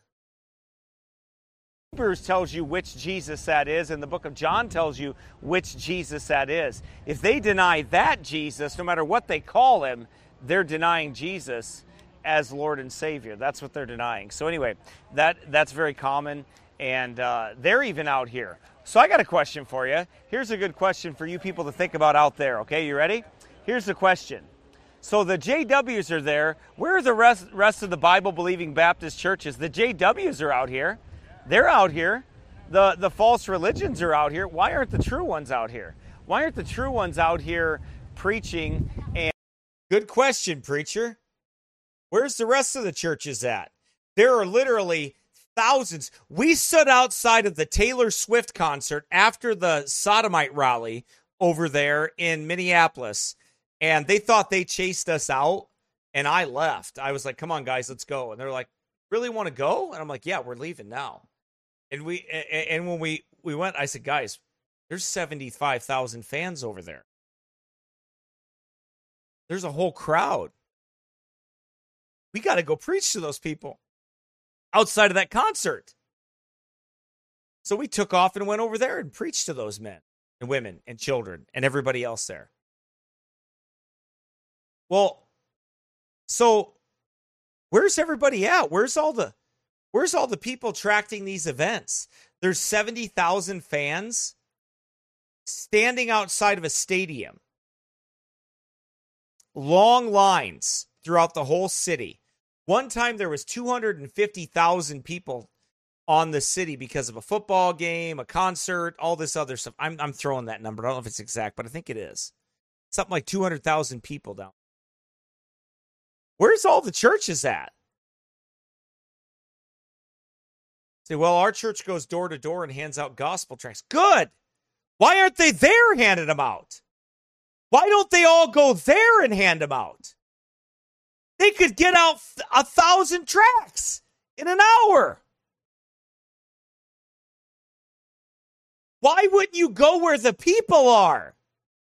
Hebrews tells you which Jesus that is, and the book of John tells you which Jesus that is. If they deny that Jesus, no matter what they call him, they're denying Jesus as Lord and Savior. That's what they're denying. So anyway, that that's very common, and uh, they're even out here. So I got a question for you. Here's a good question for you people to think about out there, okay? You ready? Here's the question. So the J Ws are there. Where are the rest, rest of the Bible-believing Baptist churches? The J Ws are out here. They're out here. The, the false religions are out here. Why aren't the true ones out here? Why aren't the true ones out here preaching? And good question, preacher. Where's the rest of the churches at? There are literally thousands. We stood outside of the Taylor Swift concert after the Sodomite rally over there in Minneapolis, and they thought they chased us out, and I left. I was like, come on, guys, let's go. And they're like, really want to go? And I'm like, yeah, we're leaving now. And we and when we, we went, I said, guys, there's seventy-five thousand fans over there. There's a whole crowd. We got to go preach to those people outside of that concert. So we took off and went over there and preached to those men and women and children and everybody else there. Well, so where's everybody at? Where's all the where's all the people tracking these events? There's seventy thousand fans standing outside of a stadium. Long lines throughout the whole city. One time there was two hundred fifty thousand people on the city because of a football game, a concert, all this other stuff. I'm I'm throwing that number. I don't know if it's exact, but I think it is. Something like two hundred thousand people down. Where's all the churches at? Say, well, our church goes door to door and hands out gospel tracts. Good. Why aren't they there handing them out? Why don't they all go there and hand them out? They could get out a thousand tracts in an hour. Why wouldn't you go where the people are?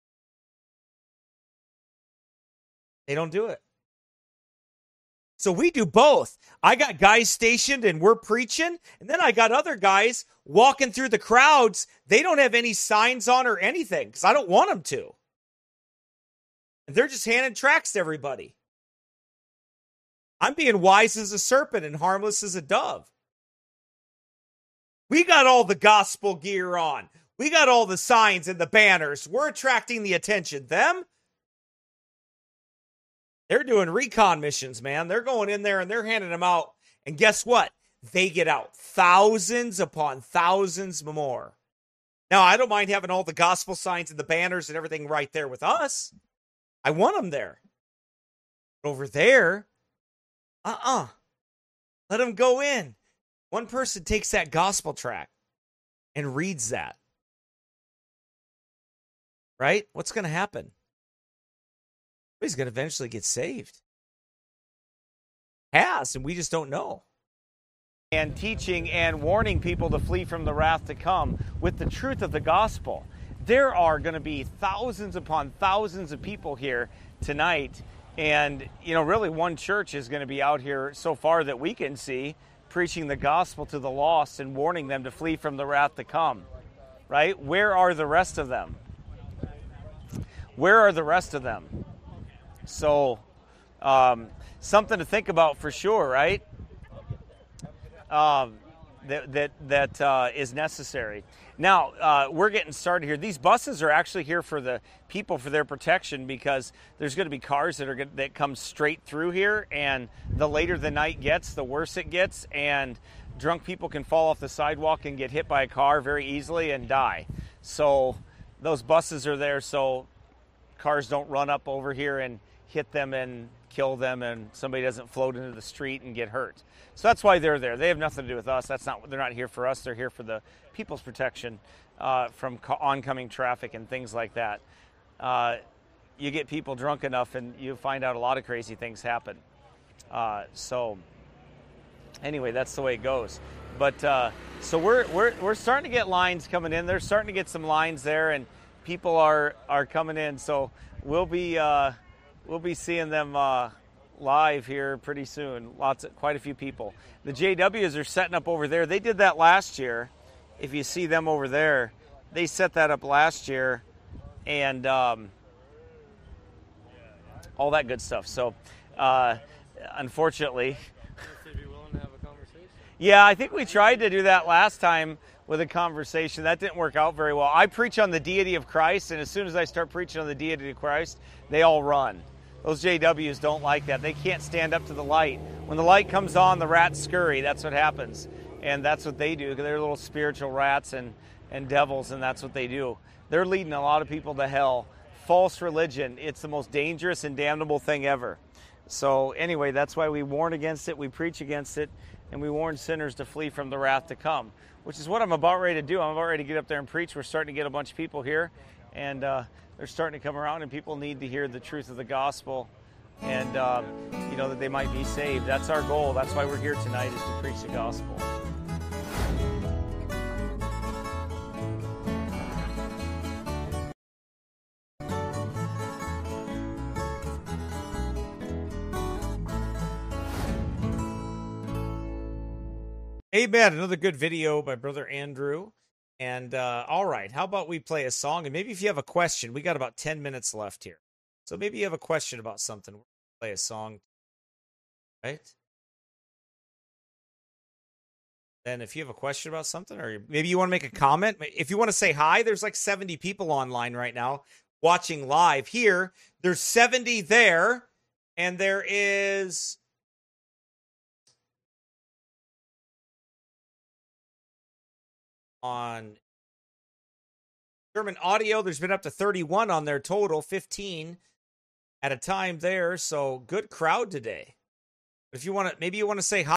They don't do it. So we do both. I got guys stationed and we're preaching, and then I got other guys walking through the crowds. They don't have any signs on or anything because I don't want them to. And they're just handing tracts to everybody. I'm being wise as a serpent and harmless as a dove. We got all the gospel gear on. We got all the signs and the banners. We're attracting the attention. Them? They're doing recon missions, man. They're going in there and they're handing them out. And guess what? They get out thousands upon thousands more. Now, I don't mind having all the gospel signs and the banners and everything right there with us. I want them there. Over there, uh-uh. Let them go in. One person takes that gospel tract and reads that. Right? What's going to happen? He's going to eventually get saved. Has, and we just don't know. And teaching and warning people to flee from the wrath to come with the truth of the gospel. There are going to be thousands upon thousands of people here tonight. And, you know, really one church is going to be out here so far that we can see preaching the gospel to the lost and warning them to flee from the wrath to come. Right? Where are the rest of them? Where are the rest of them? So, um, something to think about for sure, right? Um, that that that uh, is necessary. Now, uh, we're getting started here. These buses are actually here for the people for their protection because there's going to be cars that are gonna, that come straight through here, and the later the night gets, the worse it gets, and drunk people can fall off the sidewalk and get hit by a car very easily and die. So, those buses are there so cars don't run up over here and hit them and kill them, and somebody doesn't float into the street and get hurt. So that's why they're there. They have nothing to do with us. That's not. They're not here for us. They're here for the people's protection uh, from co- oncoming traffic and things like that. Uh, you get people drunk enough, and you find out a lot of crazy things happen. Uh, so anyway, that's the way it goes. But uh, so we're we're we're starting to get lines coming in. They're starting to get some lines there, and people are are coming in. So we'll be. Uh, We'll be seeing them uh, live here pretty soon. Lots, of, quite a few people. The J Ws are setting up over there. They did that last year. If you see them over there, they set that up last year, and um, all that good stuff. So, uh, unfortunately, yeah, I think we tried to do that last time with a conversation. That didn't work out very well. I preach on the deity of Christ, and as soon as I start preaching on the deity of Christ, they all run. Those J Ws don't like that. They can't stand up to the light. When the light comes on, the rats scurry. That's what happens. And that's what they do. They're little spiritual rats and, and devils, and that's what they do. They're leading a lot of people to hell. False religion. It's the most dangerous and damnable thing ever. So anyway, that's why we warn against it, we preach against it, and we warn sinners to flee from the wrath to come, which is what I'm about ready to do. I'm about ready to get up there and preach. We're starting to get a bunch of people here, and uh, they're starting to come around, and people need to hear the truth of the gospel and, uh, you know, that they might be saved. That's our goal. That's why we're here tonight, is to preach the gospel. Amen. Another good video by Brother Andrew. And uh, all right, how about we play a song? And maybe if you have a question, we got about ten minutes left here. So maybe you have a question about something. We'll play a song, right? And if you have a question about something, or maybe you want to make a comment, if you want to say hi, there's like seventy people online right now watching live here. There's seventy there, and there is... on Sherman Audio, there's been up to thirty-one on their total, fifteen at a time there. So good crowd today. If you want to, maybe you want to say hi.